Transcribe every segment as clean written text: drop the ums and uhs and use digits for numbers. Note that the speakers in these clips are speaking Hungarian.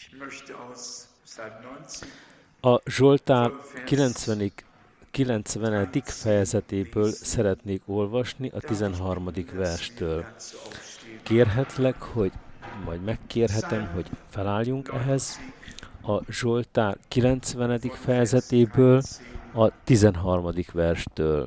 A Zsoltár 90. fejezetéből szeretnék olvasni a 13. verstől. Kérhetlek, vagy megkérhetem, hogy felálljunk ehhez. A Zsoltár 90. fejezetéből a 13. verstől.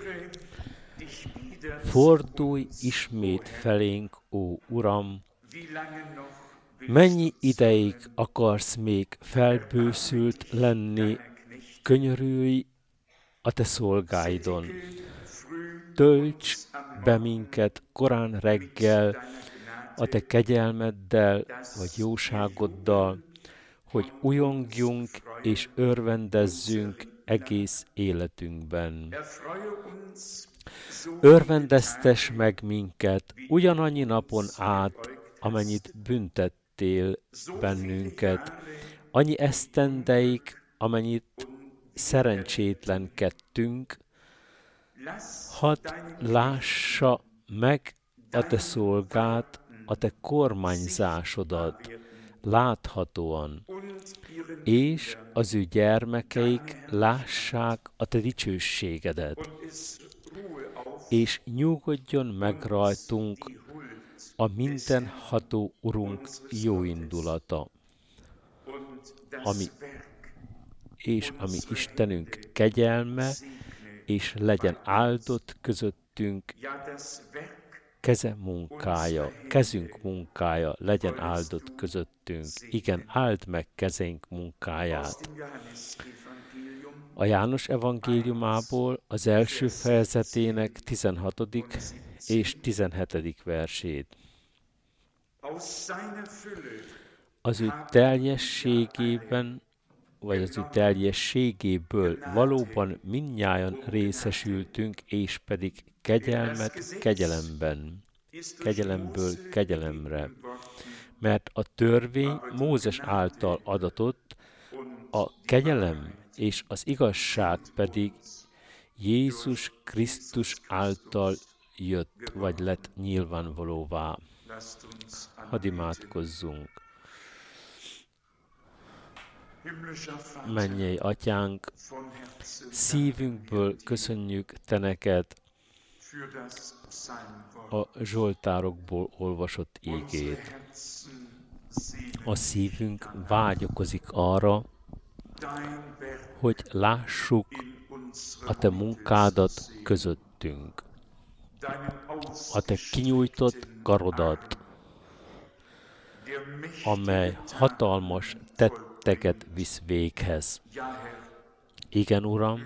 Fordulj ismét felénk, ó Uram! Mennyi ideig akarsz még felbőszült lenni, könyörülj a te szolgáidon. Tölts be minket korán reggel a te kegyelmeddel vagy jóságoddal, hogy újongjunk és örvendezzünk egész életünkben. Örvendeztess meg minket ugyanannyi napon át, amennyit büntettél bennünket, annyi esztendeig, amennyit szerencsétlenkedtünk, hadd lássa meg a te szolgád, a te kormányzásodat láthatóan, és az ő gyermekeik lássák a te dicsőségedet, és nyugodjon meg rajtunk a mindenható Urunk jóindulata, ami Istenünk kegyelme, és legyen áldott közöttünk kezünk munkája legyen áldott közöttünk. Igen, áld meg kezeink munkáját. A János evangéliumából az első fejezetének 16. és 17. versét. Az ő teljességében, vagy az ő teljességéből valóban mindnyájan részesültünk, és pedig kegyelmet kegyelemből kegyelemre. Mert a törvény Mózes által adatott, a kegyelem és az igazság pedig Jézus Krisztus által jött, vagy lett nyilvánvalóvá. Hadd imádkozzunk. Mennyei Atyánk, szívünkből köszönjük Te neked a zsoltárokból olvasott ígét. A szívünk vágyakozik arra, hogy lássuk a Te munkádat közöttünk, a Te kinyújtott karodat, amely hatalmas tetteket visz véghez. Igen, Uram,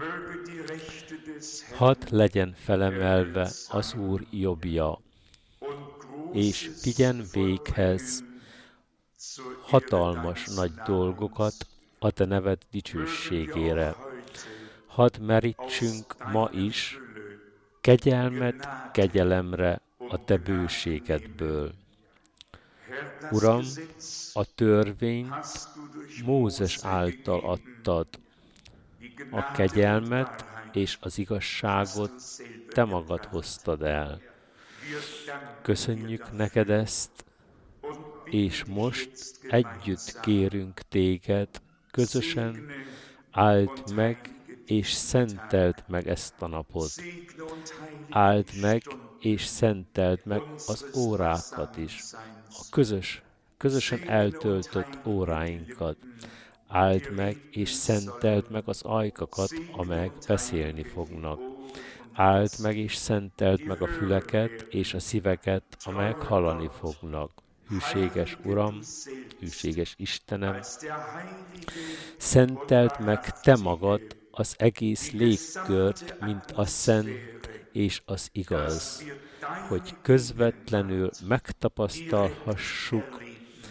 hadd legyen felemelve az Úr jobbja, és vigyen véghez hatalmas nagy dolgokat a Te neved dicsőségére. Hadd merítsünk ma is kegyelmet kegyelemre a Te bőségedből. Uram, a törvényt Mózes által adtad, a kegyelmet és az igazságot Te magad hoztad el. Köszönjük neked ezt, és most együtt kérünk Téged, közösen áld meg és szenteld meg ezt a napot. Áld meg és szenteld meg az órákat is, a közösen eltöltött óráinkat. Áld meg és szenteld meg az ajkakat, amelyek beszélni fognak. Áld meg és szenteld meg a füleket és a szíveket, amelyek hallani fognak. Hűséges Uram, hűséges Istenem, szenteld meg Te magad az egész légkört, mint a szent és az igaz, hogy közvetlenül megtapasztalhassuk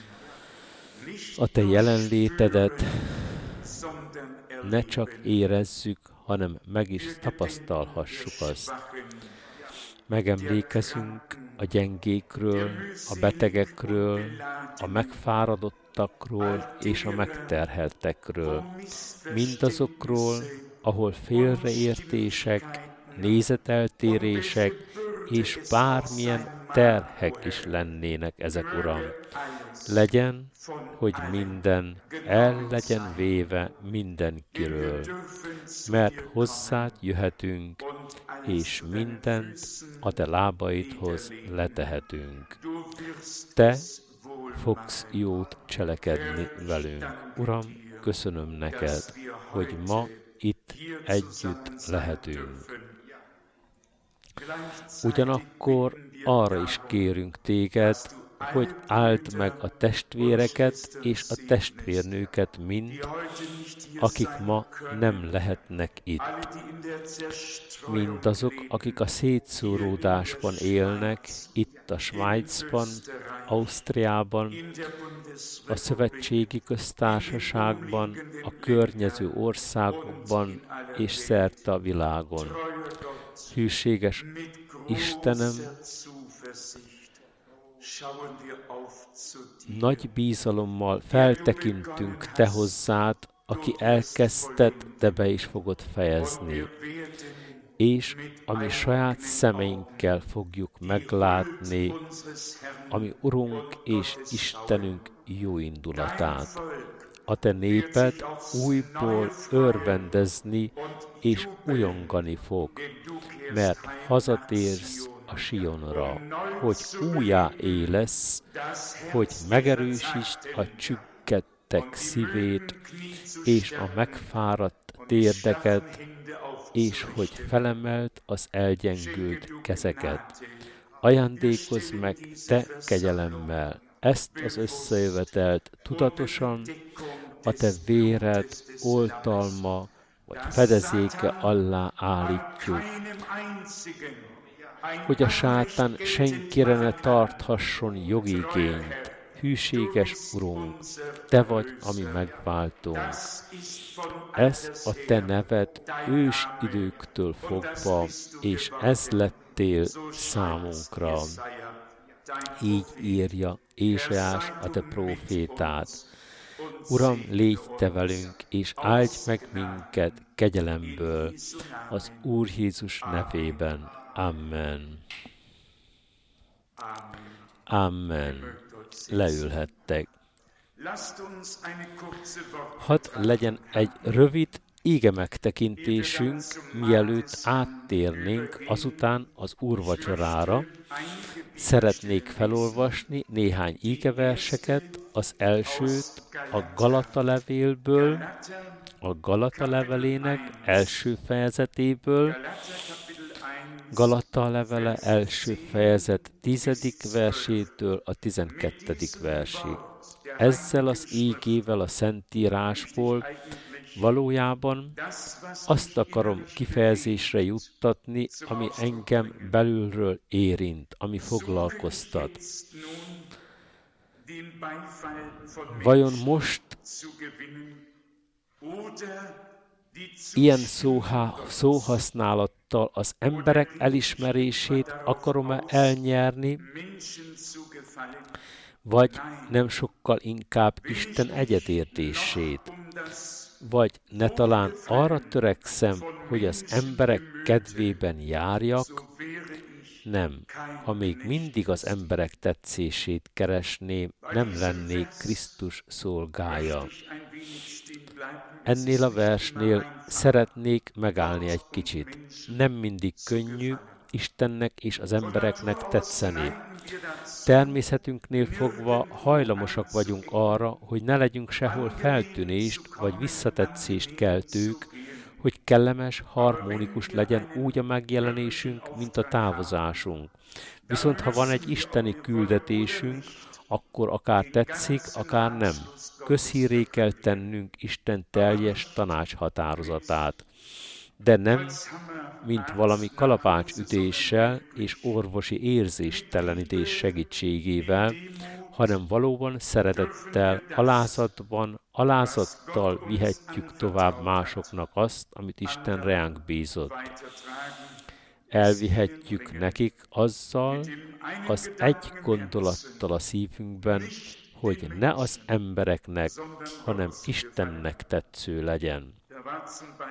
a Te jelenlétedet, ne csak érezzük, hanem meg is tapasztalhassuk azt. Megemlékezünk a gyengékről, a betegekről, a megfáradottakról és a megterheltekről. Mindazokról, ahol félreértések, nézeteltérések és bármilyen terhek is lennének ezek, Uram. legyen, hogy minden el legyen véve mindenkiről, mert hozzád jöhetünk, és mindent a te lábaidhoz letehetünk. Te fogsz jót cselekedni velünk. Uram, köszönöm neked, hogy ma itt együtt lehetünk. Ugyanakkor arra is kérünk téged, hogy áld meg a testvéreket és a testvérnőket mind, akik ma nem lehetnek itt. Mindazok, akik a szétszóródásban élnek, itt a Svájcban, Ausztriában, a Szövetségi Köztársaságban, a környező országokban és szerte a világon. Hűséges Istenem, nagy bízalommal feltekintünk Te hozzád, aki elkezdted, de be is fogod fejezni. És ami saját szemeinkkel fogjuk meglátni, ami Urunk és Istenünk jó indulatát. A Te néped újból örvendezni és ujjongani fog, mert hazatérsz a Sionra, hogy újjáélesz, hogy megerősítsd a csüggedtek szívét, és a megfáradt térdeket, és hogy felemeld az elgyengült kezeket. Ajándékozz meg Te kegyelemmel ezt az összejövetelt tudatosan, a Te véred, oltalma vagy fedezéke alá állítjuk, hogy a sátán senkire ne tarthasson jogigényt. Hűséges Urunk, Te vagy a mi megváltónk. Ez a Te neved ős időktől fogva, és ez lettél számunkra. Így írja Ézsaiás a Te prófétát. Uram, légy Te velünk, és áldj meg minket kegyelemből, az Úr Jézus nevében. Amen. Amen. Leülhettek. Hadd legyen egy rövid íge megtekintésünk, mielőtt áttérnénk azután az úrvacsorára. Szeretnék felolvasni néhány ígeverseket, az elsőt a Galata levélből, a Galata levelének első fejezetéből, Galata levele első fejezet 10. versétől a 12. versig. Ezzel az ígével a Szentírásból valójában azt akarom kifejezésre juttatni, ami engem belülről érint, ami foglalkoztat. Vajon most ilyen szóhasználattal az emberek elismerését akarom-e elnyerni, vagy nem sokkal inkább Isten egyetértését? Vagy ne talán arra törekszem, hogy az emberek kedvében járjak? Nem, ha még mindig az emberek tetszését keresném, nem lennék Krisztus szolgája. Ennél a versnél szeretnék megállni egy kicsit. Nem mindig könnyű Istennek és az embereknek tetszeni. Természetünknél fogva hajlamosak vagyunk arra, hogy ne legyünk sehol feltűnést vagy visszatetszést keltők, hogy kellemes, harmonikus legyen úgy a megjelenésünk, mint a távozásunk. Viszont ha van egy isteni küldetésünk, akkor akár tetszik, akár nem. Közhírré kell tennünk Isten teljes tanácshatározatát. De nem, mint valami kalapácsütéssel és orvosi érzéstelenítés segítségével, hanem valóban szeretettel, alázattal vihetjük tovább másoknak azt, amit Isten ránk bízott. Elvihetjük nekik azzal, az egy gondolattal a szívünkben, hogy ne az embereknek, hanem Istennek tetsző legyen.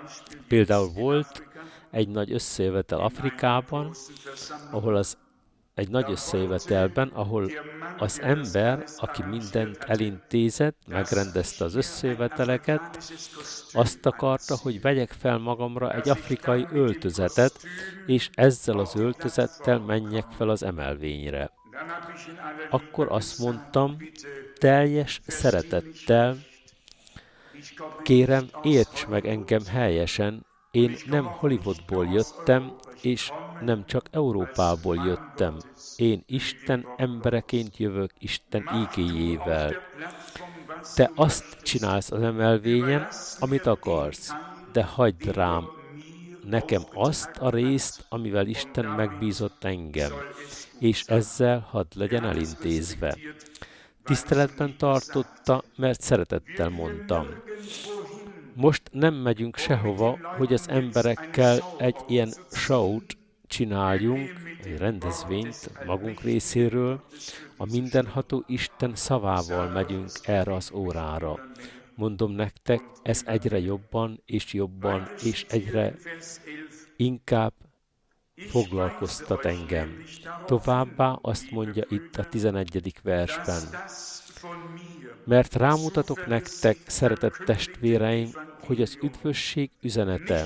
Például volt egy nagy összejövetel Afrikában, ahol az egy nagy összejövetelben, ahol az ember, aki mindent elintézett, megrendezte az összejöveteleket, azt akarta, hogy vegyek fel magamra egy afrikai öltözetet, és ezzel az öltözettel menjek fel az emelvényre. Akkor azt mondtam, teljes szeretettel, kérem, érts meg engem helyesen, én nem Hollywoodból jöttem, és nem csak Európából jöttem. Én Isten embereként jövök Isten igéjével. Te azt csinálsz az emelvényen, amit akarsz, de hagyd rám nekem azt a részt, amivel Isten megbízott engem, és ezzel hadd legyen elintézve. Tiszteletben tartotta, mert szeretettel mondtam. Most nem megyünk sehova, hogy az emberekkel egy ilyen show-t csináljunk, egy rendezvényt magunk részéről, a mindenható Isten szavával megyünk erre az órára. Mondom nektek, ez egyre jobban és egyre inkább foglalkoztat engem. Továbbá azt mondja itt a 11. versben. Mert rámutatok nektek, szeretett testvéreim, hogy az üdvösség üzenete,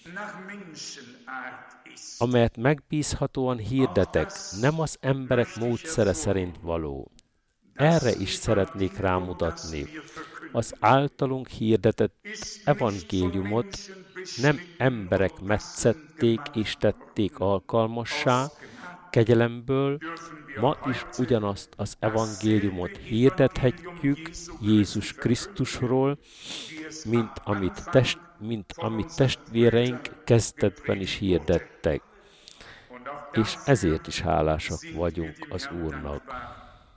amelyet megbízhatóan hirdetek, nem az emberek módszere szerint való. Erre is szeretnék rámutatni. Az általunk hirdetett evangéliumot nem emberek metszették és tették alkalmassá, kegyelemből, ma is ugyanazt az evangéliumot hirdethetjük Jézus Krisztusról, mint amit testvéreink kezdetben is hirdettek. És ezért is hálásak vagyunk az Úrnak.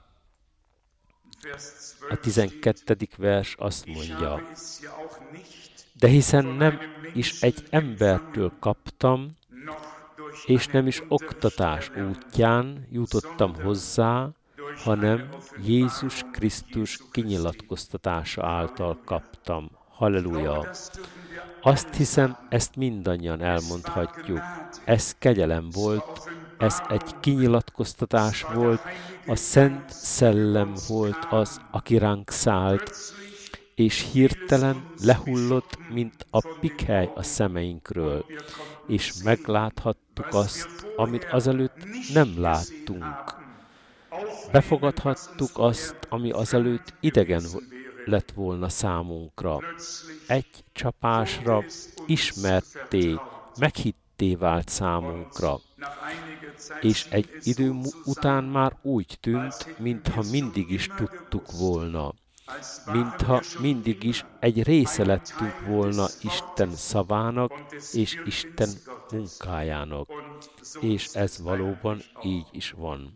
A 12. vers azt mondja, de hiszen nem is egy embertől kaptam, és nem is oktatás útján jutottam hozzá, hanem Jézus Krisztus kinyilatkoztatása által kaptam. Halleluja! Azt hiszem, ezt mindannyian elmondhatjuk. Ez kegyelem volt, ez egy kinyilatkoztatás volt, a Szent Szellem volt az, aki ránk szállt, és hirtelen lehullott, mint a pikhely a szemeinkről, és megláthattuk azt, amit azelőtt nem láttunk. Befogadhattuk azt, ami azelőtt idegen lett volna számunkra. Egy csapásra ismertté, meghitté vált számunkra, és egy idő után már úgy tűnt, mintha mindig is tudtuk volna, mintha mindig is egy része lettünk volna Isten szavának és Isten munkájának. És ez valóban így is van.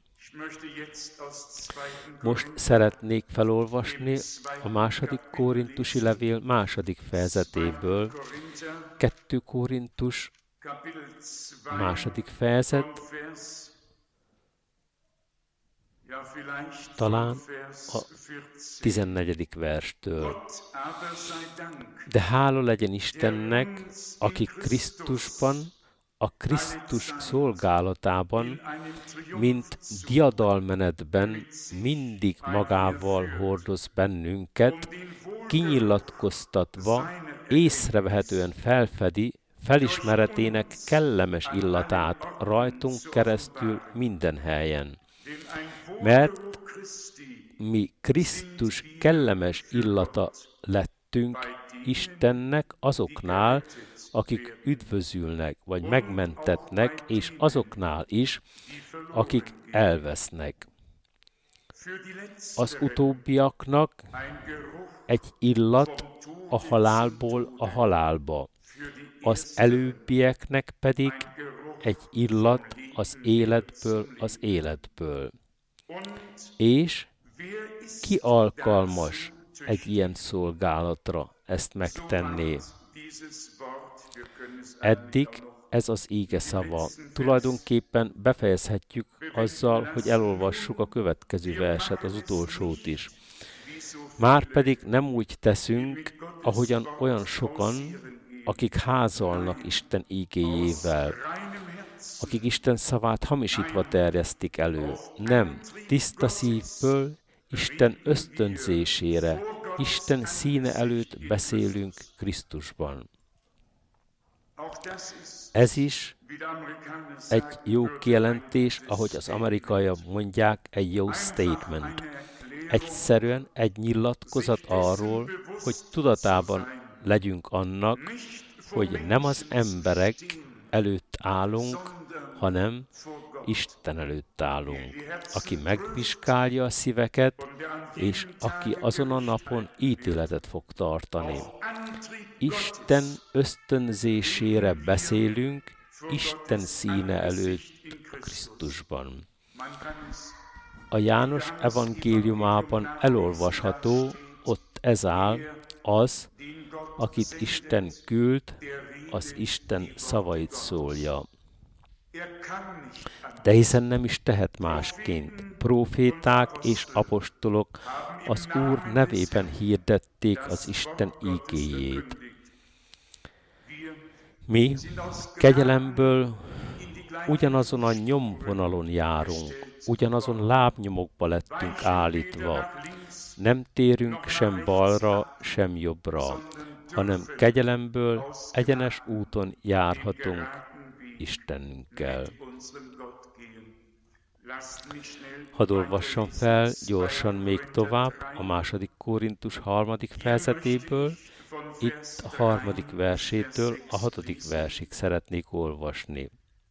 Most szeretnék felolvasni a 2. Korintusi levél 2. fejezetéből, 2 Korintus 2. fejezet, talán a 14. verstől. De hála legyen Istennek, aki Krisztusban, a Krisztus szolgálatában, mint diadalmenetben mindig magával hordoz bennünket, kinyilatkoztatva, észrevehetően felfedi felismeretének kellemes illatát rajtunk keresztül minden helyen. Mert mi Krisztus kellemes illata lettünk Istennek azoknál, akik üdvözülnek, vagy megmentetnek, és azoknál is, akik elvesznek. Az utóbbiaknak egy illat a halálból a halálba, az előbbieknek pedig egy illat az életből az életből. És ki alkalmas egy ilyen szolgálatra ezt megtenni? Eddig ez az íge szava. Tulajdonképpen befejezhetjük azzal, hogy elolvassuk a következő verset, az utolsót is. Márpedig nem úgy teszünk, ahogyan olyan sokan, akik házalnak Isten ígéjével. akik Isten szavát hamisítva terjesztik elő. Nem, tiszta szívből, Isten ösztönzésére, Isten színe előtt beszélünk Krisztusban. Ez is egy jó kijelentés, ahogy az amerikaiak mondják, egy jó statement. Egyszerűen egy nyilatkozat arról, hogy tudatában legyünk annak, hogy nem az emberek előtt állunk, hanem Isten előtt állunk, aki megvizsgálja a szíveket, és aki azon a napon ítéletet fog tartani. Isten ösztönzésére beszélünk, Isten színe előtt Krisztusban. A János evangéliumában elolvasható, ott ez áll, az, akit Isten küld, az Isten szavait szólja. De hiszen nem is tehet másként. Próféták és apostolok az Úr nevében hirdették az Isten ígéjét. Mi kegyelemből ugyanazon a nyomvonalon járunk, ugyanazon lábnyomokba lettünk állítva. Nem térünk sem balra, sem jobbra, hanem kegyelemből egyenes úton járhatunk Istenünkkel. Hadd olvassam fel gyorsan még tovább a 2. Korintus 3. fejezetéből, itt a 3. versétől a 6. versig szeretnék olvasni.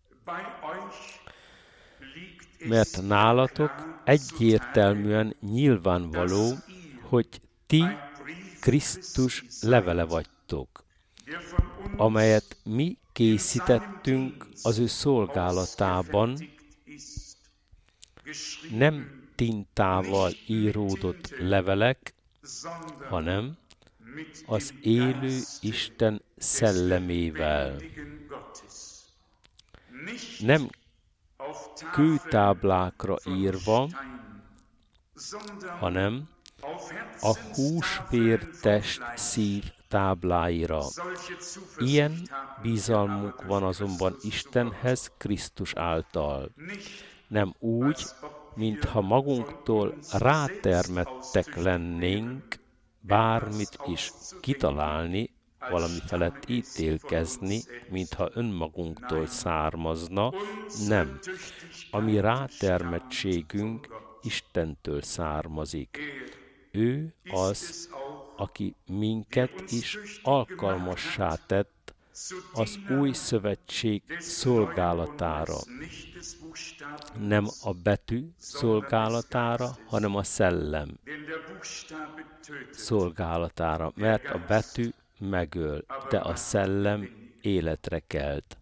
Mert nálatok egyértelműen nyilvánvaló, hogy ti Krisztus levele vagytok, amelyet mi készítettünk az ő szolgálatában, nem tintával íródott levelek, hanem az élő Isten szellemével. Nem kőtáblákra írva, hanem a húsvértest szív tábláira. Ilyen bizalmunk van azonban Istenhez Krisztus által. Nem úgy, mintha magunktól rátermettek lennénk bármit is kitalálni, valami felett ítélkezni, mintha önmagunktól származna, nem. A mi rátermettségünk Istentől származik. Ő az, aki minket is alkalmassá tett az új szövetség szolgálatára. Nem a betű szolgálatára, hanem a szellem szolgálatára, mert a betű megöl, de a szellem életre kelt.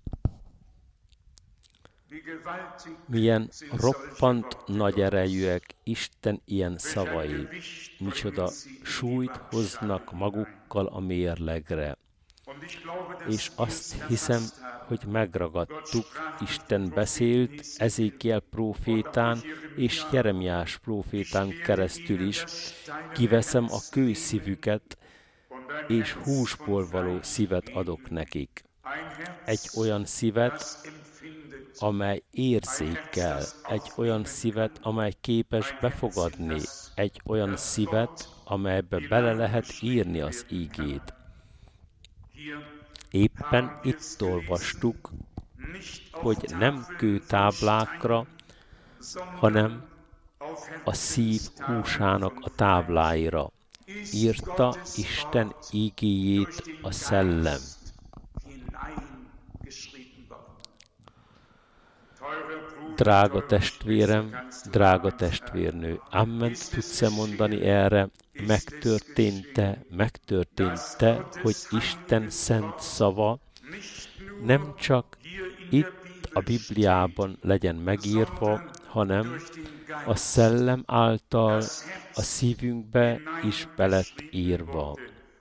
Milyen roppant nagy erejűek Isten ilyen szavai, micsoda súlyt hoznak magukkal a mérlegre. És azt hiszem, hogy megragadtuk, Isten beszélt Ezékiel prófétán és Jeremiás prófétán keresztül is, kiveszem a kőszívüket, és húsból való szívet adok nekik. Egy olyan szívet, amely érzékel, egy olyan szívet, amely képes befogadni, egy olyan szívet, amelybe bele lehet írni az ígét. Éppen itt olvastuk, hogy nem kőtáblákra, hanem a szív húsának a tábláira írta Isten ígéjét a szellem. Drága testvérem, drága testvérnő, amen tudsz-e mondani erre? Megtörtént-e, hogy Isten szent szava nem csak itt a Bibliában legyen megírva, hanem a szellem által a szívünkbe is be lett írva.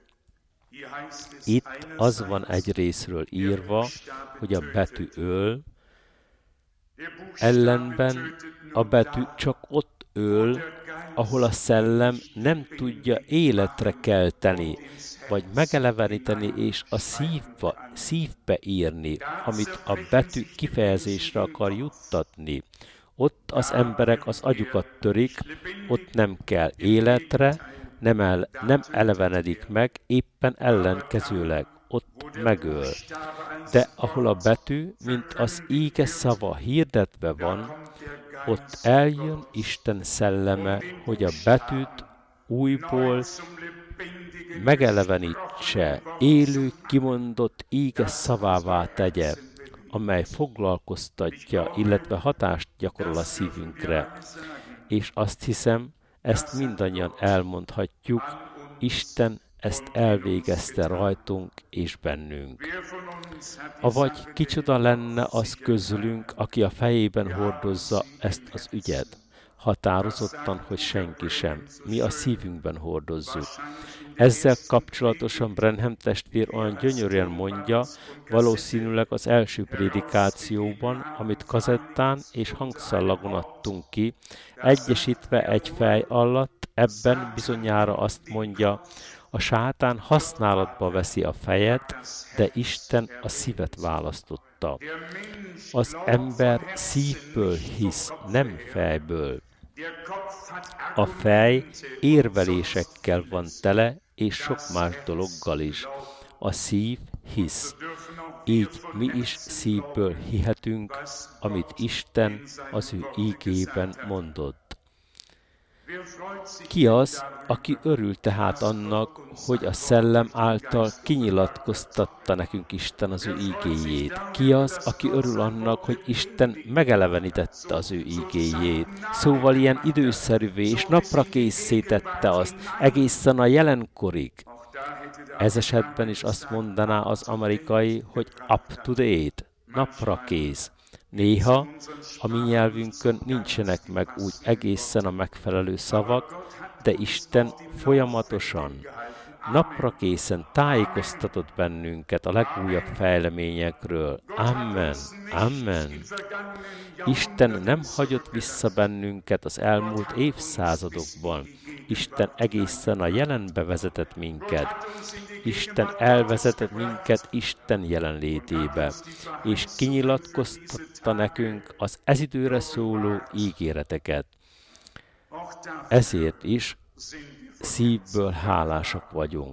Itt az van egy részről írva, hogy a betű öl, ellenben a betű csak ott öl, ahol a szellem nem tudja életre kelteni, vagy megeleveníteni és a szívbe írni, amit a betű kifejezésre akar juttatni. Ott az emberek az agyukat törik, ott nem kell életre, nem elevenedik meg, éppen ellenkezőleg, ott megöl. De ahol a betű, mint az íge szava hirdetve van, ott eljön Isten szelleme, hogy a betűt újból megelevenítse, élő, kimondott íge szavává tegye, amely foglalkoztatja, illetve hatást gyakorol a szívünkre. És azt hiszem, ezt mindannyian elmondhatjuk, Isten ezt elvégezte rajtunk és bennünk. Avagy kicsoda lenne az közülünk, aki a fejében hordozza ezt az ügyet? Határozottan, hogy senki sem. Mi a szívünkben hordozzuk. Ezzel kapcsolatosan Branham testvér olyan gyönyörűen mondja, valószínűleg az első prédikációban, amit kazettán és hangszallagon adtunk ki, egyesítve egy fej alatt, ebben bizonyára azt mondja, a sátán használatba veszi a fejet, de Isten a szívet választotta. Az ember szívből hisz, nem fejből. A fej érvelésekkel van tele, és sok más dologgal is. A szív hisz. Így mi is szívből hihetünk, amit Isten az ő ígében mondott. Ki az, aki örül tehát annak, hogy a szellem által kinyilatkoztatta nekünk Isten az ő ígéjét? Ki az, aki örül annak, hogy Isten megelevenítette az ő ígéjét? Szóval ilyen időszerűvé és napra készé tette azt, egészen a jelenkorig. Ez esetben is azt mondaná az amerikai, hogy up to date, napra kész. Néha a mi nyelvünkön nincsenek meg úgy egészen a megfelelő szavak, de Isten folyamatosan, napra készen tájékoztatott bennünket a legújabb fejleményekről. Amen, amen. Isten nem hagyott vissza bennünket az elmúlt évszázadokban. Isten egészen a jelenbe vezetett minket. Isten elvezetett minket Isten jelenlétébe, és kinyilatkoztatta nekünk az ez időre szóló ígéreteket. Ezért is szívből hálásak vagyunk.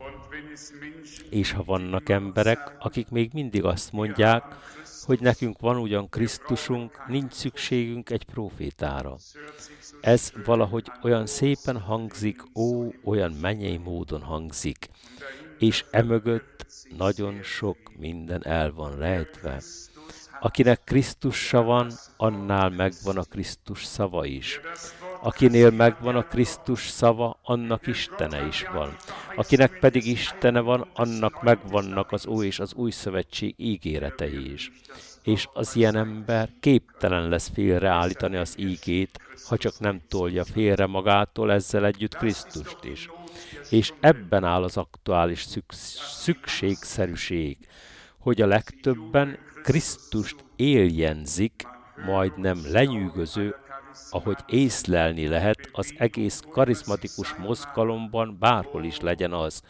És ha vannak emberek, akik még mindig azt mondják, hogy nekünk van ugyan Krisztusunk, nincs szükségünk egy prófétára. Ez valahogy olyan szépen hangzik, olyan mennyei módon hangzik, és emögött nagyon sok minden el van rejtve. Akinek Krisztusa van, annál megvan a Krisztus szava is. Akinél megvan a Krisztus szava, annak Istene is van. Akinek pedig Istene van, annak megvannak az Ói és az Új Szövetség ígéretei is. És az ilyen ember képtelen lesz félreállítani az ígét, ha csak nem tolja félre magától ezzel együtt Krisztust is. És ebben áll az aktuális szükségszerűség, hogy a legtöbben Krisztust éljenzik, majdnem lenyűgöző, ahogy észlelni lehet az egész karizmatikus mozgalomban, bárhol is legyen az.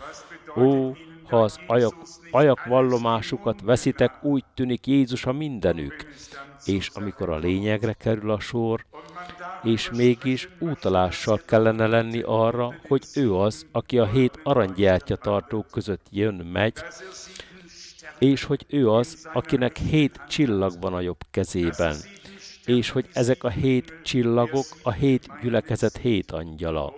Ha az ajak vallomásukat veszitek, úgy tűnik Jézus a mindenük. És amikor a lényegre kerül a sor, és mégis utalással kellene lenni arra, hogy ő az, aki a 7 aranygyertyatartók között megy, és hogy ő az, akinek 7 csillag van a jobb kezében, és hogy ezek a 7 csillagok a 7 gyülekezet 7 angyala.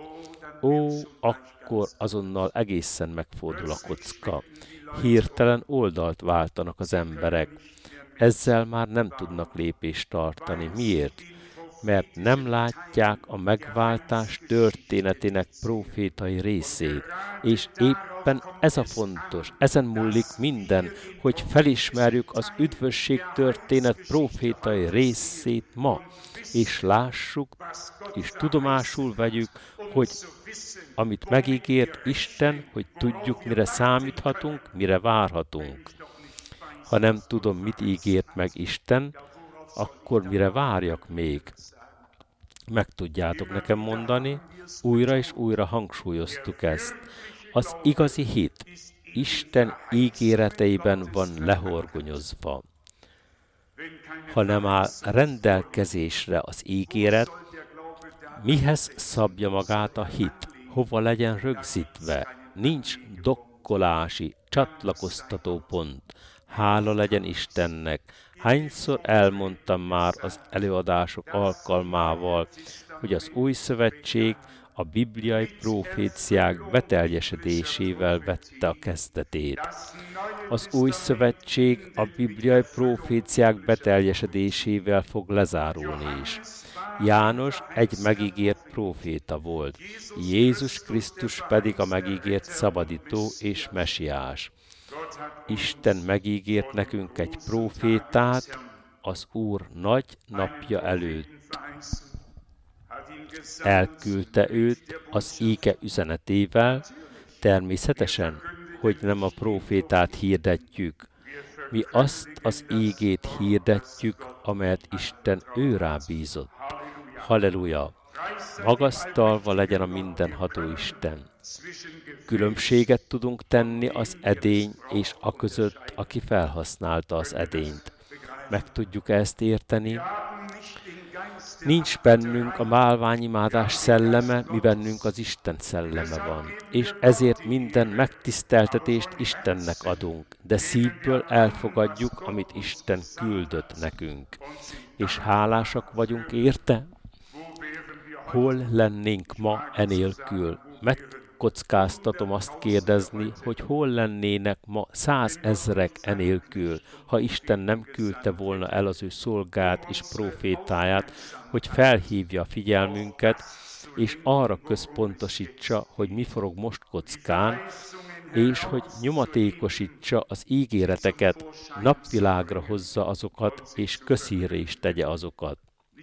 Akkor azonnal egészen megfordul a kocka. Hirtelen oldalt váltanak az emberek. Ezzel már nem tudnak lépést tartani. Miért? Mert nem látják a megváltás történetének prófétai részét. És éppen ez a fontos, ezen múlik minden, hogy felismerjük az üdvösség történet prófétai részét ma, és lássuk, és tudomásul vegyük, hogy amit megígért Isten, hogy tudjuk, mire számíthatunk, mire várhatunk. Ha nem tudom, mit ígért meg Isten, akkor mire várjak még? Meg tudjátok nekem mondani, újra és újra hangsúlyoztuk ezt. Az igazi hit Isten ígéreteiben van lehorgonyozva. Ha nem áll rendelkezésre az ígéret, mihez szabja magát a hit? Hova legyen rögzítve? Nincs dokkolási, csatlakoztató pont. Hála legyen Istennek! Hányszor elmondtam már az előadások alkalmával, hogy az új szövetség a bibliai proféciák beteljesedésével vette a kezdetét. Az új szövetség a bibliai proféciák beteljesedésével fog lezárulni is. János egy megígért próféta volt, Jézus Krisztus pedig a megígért szabadító és mesiás. Isten megígért nekünk egy prófétát az Úr nagy napja előtt. Elküldte őt az íge üzenetével, természetesen, hogy nem a prófétát hirdetjük. Mi azt az ígét hirdetjük, amelyet Isten őrá bízott. Halleluja! Magasztalva legyen a mindenható Isten. Különbséget tudunk tenni az edény és a között, aki felhasználta az edényt. Meg tudjuk ezt érteni? Nincs bennünk a málványimádás szelleme, mi bennünk az Isten szelleme van. És ezért minden megtiszteltetést Istennek adunk, de szívből elfogadjuk, amit Isten küldött nekünk. És hálásak vagyunk érte? Hol lennénk ma enélkül? Megkockáztatom azt kérdezni, hogy hol lennének ma 100 000 enélkül, ha Isten nem küldte volna el az ő szolgát és prófétáját, hogy felhívja a figyelmünket, és arra központosítsa, hogy mi forog most kockán, és hogy nyomatékosítsa az ígéreteket, napvilágra hozza azokat, és közhírre is tegye azokat.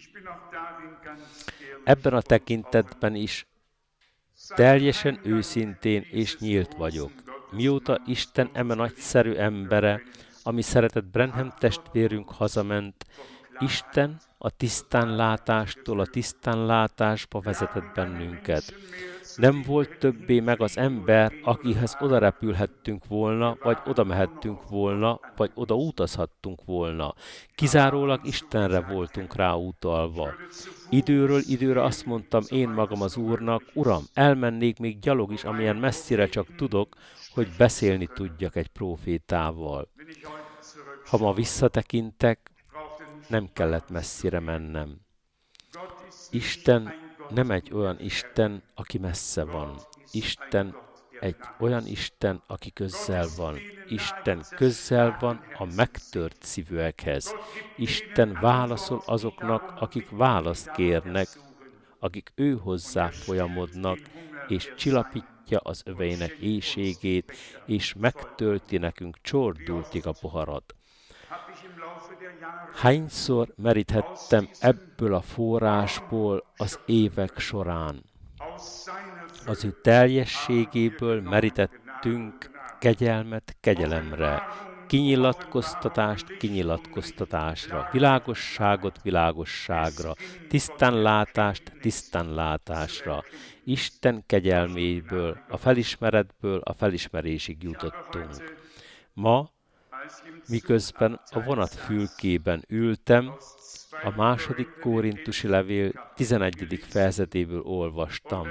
Ebben a tekintetben is teljesen őszintén és nyílt vagyok. Mióta Isten eme nagyszerű embere, ami szeretett Branham testvérünk hazament, Isten a tisztánlátástól a tisztánlátásba vezetett bennünket. Nem volt többé meg az ember, akihez oda repülhettünk volna, vagy oda mehettünk volna, vagy oda utazhattunk volna. Kizárólag Istenre voltunk ráutalva. Időről időre azt mondtam én magam az Úrnak, Uram, elmennék még gyalog is, amilyen messzire csak tudok, hogy beszélni tudjak egy prófétával. Ha ma visszatekintek, nem kellett messzire mennem. Isten nem egy olyan Isten, aki messze van. Isten egy olyan Isten, aki közel van. Isten közel van a megtört szívűekhez. Isten válaszol azoknak, akik választ kérnek, akik ő hozzá folyamodnak, és csillapítja az öveinek éhségét, és megtölti nekünk csordultig a poharat. Hányszor meríthettem ebből a forrásból az évek során? Az ő teljességéből merítettünk kegyelmet kegyelemre, kinyilatkoztatást kinyilatkoztatásra, világosságot világosságra, tisztánlátást tisztánlátásra. Isten kegyelméből, a felismeretből a felismerésig jutottunk. Ma, miközben a vonat fülkében ültem, a 2. Korintusi levél 11. fejezetéből olvastam.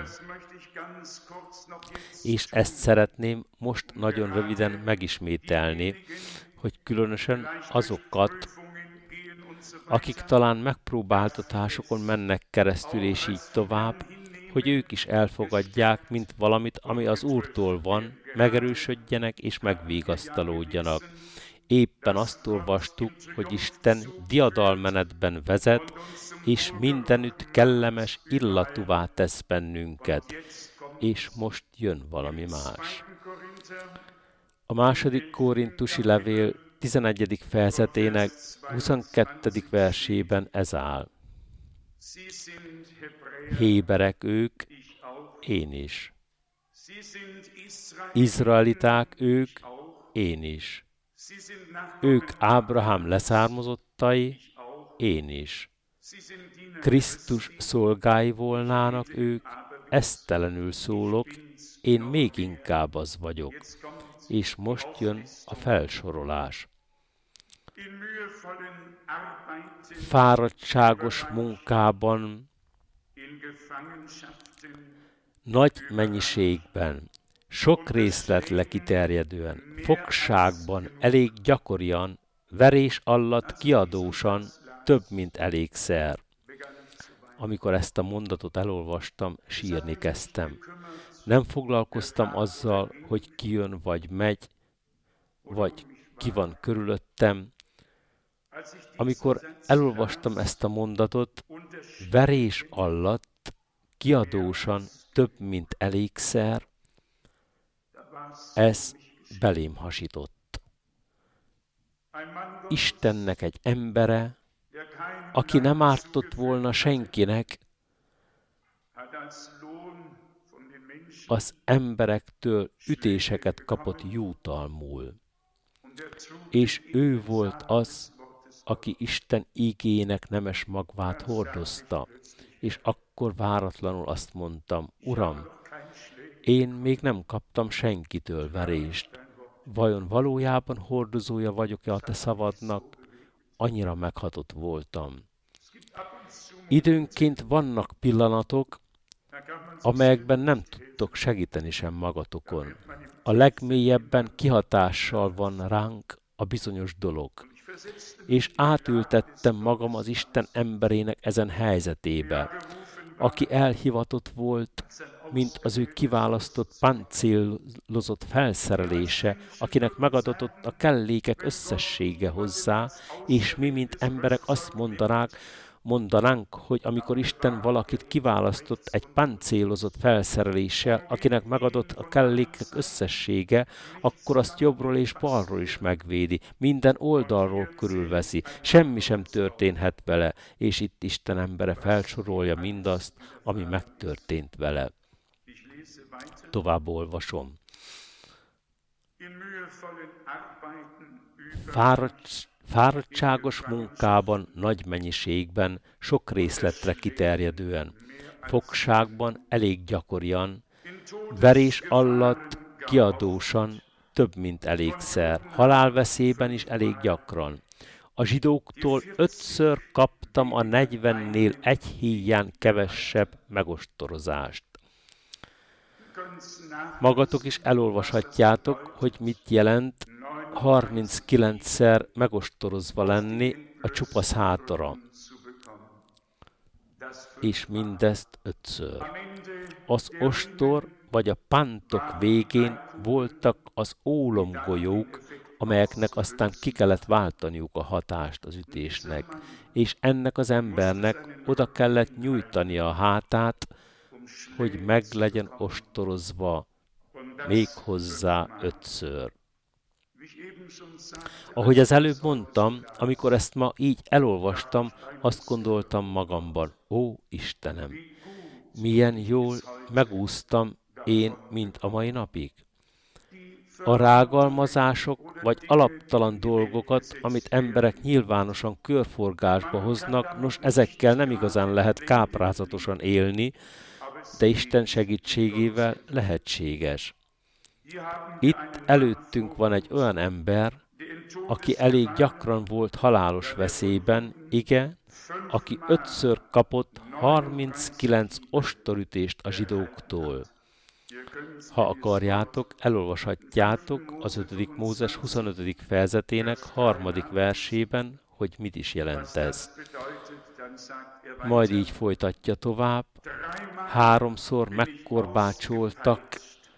És ezt szeretném most nagyon röviden megismételni, hogy különösen azokat, akik talán megpróbáltatásokon mennek keresztül és így tovább, hogy ők is elfogadják, mint valamit, ami az Úrtól van, megerősödjenek és megvigasztalódjanak. Éppen azt olvastuk, hogy Isten diadalmenetben vezet, és mindenütt kellemes illatúvá tesz bennünket. És most jön valami más. A 2. Korintusi levél 11. fejezetének 22. versében ez áll. Héberek ők, én is. Izraeliták ők, én is. Ők Ábrahám leszármazottai, én is. Krisztus szolgái volnának ők, esztelenül szólok, én még inkább az vagyok. És most jön a felsorolás. Fáradtságos munkában, nagy mennyiségben, sok részletre kiterjedően, fogságban, elég gyakorian, verés alatt kiadósan, több mint elégszer. Amikor ezt a mondatot elolvastam, sírni kezdtem. Nem foglalkoztam azzal, hogy ki jön vagy megy, vagy ki van körülöttem. Amikor elolvastam ezt a mondatot, verés alatt, kiadósan, több mint elégszer, ez belém hasított. Istennek egy embere, aki nem ártott volna senkinek, az emberektől ütéseket kapott jutalmul. És ő volt az, aki Isten ígéjének nemes magvát hordozta, és akkor váratlanul azt mondtam, Uram, én még nem kaptam senkitől verést. Vajon valójában hordozója vagyok-e a te szavadnak? Annyira meghatott voltam. Időnként vannak pillanatok, amelyekben nem tudtok segíteni sem magatokon. A legmélyebben kihatással van ránk a bizonyos dolog. És átültettem magam az Isten emberének ezen helyzetébe, aki elhivatott volt, mint az ő kiválasztott páncélozott felszerelése, akinek megadatott a kellékek összessége hozzá, és mi, mint emberek azt mondanánk, hogy amikor Isten valakit kiválasztott egy páncélozott felszereléssel, akinek megadott a kellékek összessége, akkor azt jobbról és balról is megvédi, minden oldalról körülveszi, semmi sem történhet vele, és itt Isten embere felsorolja mindazt, ami megtörtént vele. Tovább olvasom. Fáradtságos munkában, nagy mennyiségben, sok részletre kiterjedően, fogságban elég gyakorian, verés alatt kiadósan, több mint elégszer, halálveszélyben is elég gyakran. A zsidóktól 5-ször kaptam a 40-nél egy híján kevesebb megostorozást. Magatok is elolvashatjátok, hogy mit jelent 39-szer megostorozva lenni a csupasz hátra. És mindezt 5-ször. Az ostor vagy a pántok végén voltak az ólomgolyók, amelyeknek aztán ki kellett váltaniuk a hatást az ütésnek, és ennek az embernek oda kellett nyújtania a hátát, hogy meg legyen ostorozva, méghozzá 5-ször. Ahogy az előbb mondtam, amikor ezt ma így elolvastam, azt gondoltam magamban, ó Istenem, milyen jól megúsztam én, mint a mai napig. A rágalmazások vagy alaptalan dolgokat, amit emberek nyilvánosan körforgásba hoznak, nos, ezekkel nem igazán lehet káprázatosan élni, de Isten segítségével lehetséges. Itt előttünk van egy olyan ember, aki elég gyakran volt halálos veszélyben, igen, aki 5-ször kapott 39 ostorütést a zsidóktól. Ha akarjátok, elolvashatjátok az 5. Mózes 25. fejezetének 3. versében, hogy mit is jelent ez. Majd így folytatja tovább, 3-szor megkorbácsoltak,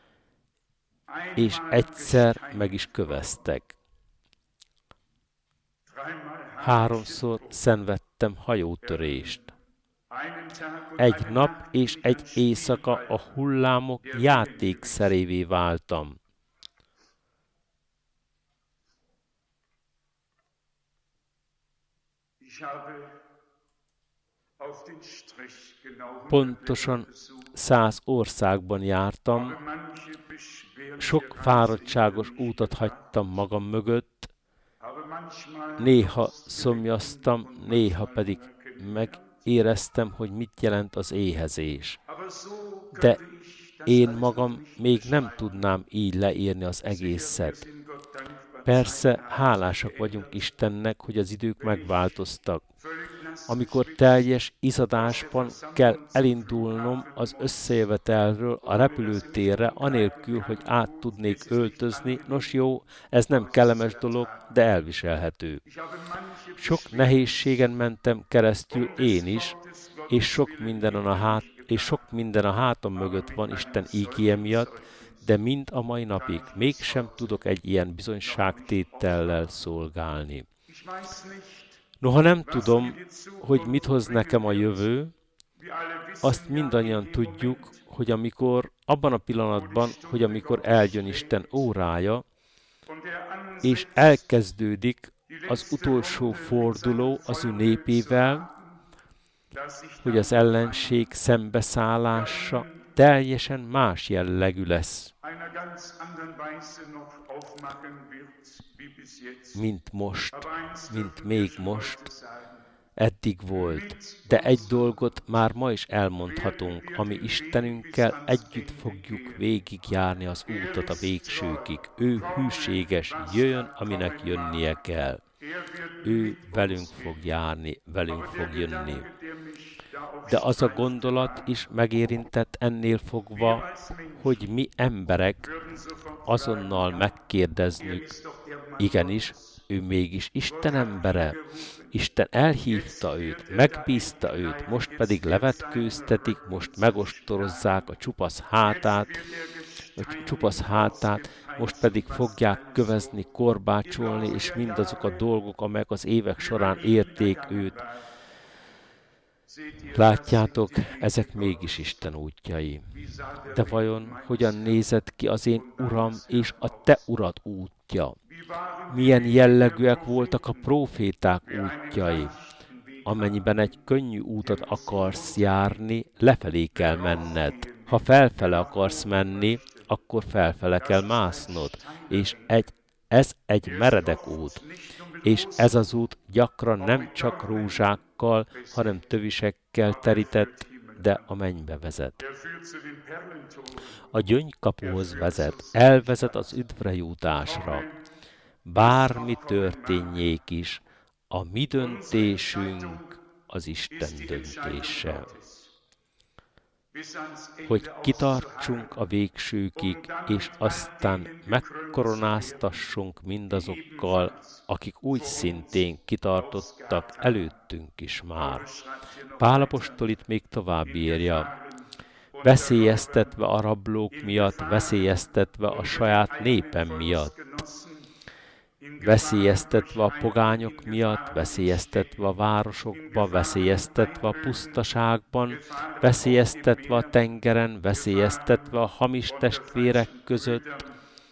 és egyszer meg is köveztek. 3-szor szenvedtem hajótörést. Egy nap és egy éjszaka a hullámok játékszerévé váltam. Pontosan 100 országban jártam, sok fáradtságos útat hagytam magam mögött, néha szomjaztam, néha pedig megéreztem, hogy mit jelent az éhezés. De én magam még nem tudnám így leírni az egészet. Persze, hálásak vagyunk Istennek, hogy az idők megváltoztak. Amikor teljes izadásban kell elindulnom az összejövetelről a repülőtérre, anélkül, hogy át tudnék öltözni, nos jó, ez nem kellemes dolog, de elviselhető. Sok nehézségen mentem keresztül én is, és sok minden a hátam mögött van Isten ígéje miatt, de mind a mai napig mégsem tudok egy ilyen bizonyságtétellel szolgálni. Noha nem tudom, hogy mit hoz nekem a jövő, azt mindannyian tudjuk, hogy abban a pillanatban, hogy amikor eljön Isten órája, és elkezdődik az utolsó forduló az ő népével, hogy az ellenség szembeszállása teljesen más jellegű lesz, mint még most, eddig volt. De egy dolgot már ma is elmondhatunk, ami Istenünkkel együtt fogjuk végigjárni az útat a végsőkig. Ő hűséges, jöjjön, aminek jönnie kell. Ő velünk fog járni, velünk fog jönni. De az a gondolat is megérintett ennél fogva, hogy mi emberek azonnal megkérdeznünk, igenis, ő mégis Isten embere, Isten elhívta őt, megbízta őt, most pedig levetkőztetik, most megostorozzák a csupasz hátát, most pedig fogják kövezni, korbácsolni, és mindazok a dolgok, amelyek az évek során érték őt. Látjátok, ezek mégis Isten útjai. De vajon hogyan nézett ki az én Uram és a te Urad útja? Milyen jellegűek voltak a próféták útjai? Amennyiben egy könnyű útat akarsz járni, lefelé kell menned. Ha felfele akarsz menni, akkor felfele kell másznod. És ez egy meredek út. És ez az út gyakran nem csak rózsákkal, hanem tövisekkel terített, de a mennybe vezet. A gyöngykapuhoz vezet, elvezet az üdvre jutásra. Bármi történjék is, a mi döntésünk az Isten döntése. Hogy kitartsunk a végsőkig, és aztán megkoronáztassunk mindazokkal, akik úgy szintén kitartottak előttünk is már. Pál apostol itt még tovább írja, veszélyeztetve a rablók miatt, veszélyeztetve a saját népem miatt, veszélyeztetve a pogányok miatt, veszélyeztetve a városokba, veszélyeztetve a pusztaságban, veszélyeztetve a tengeren, veszélyeztetve a hamis testvérek között.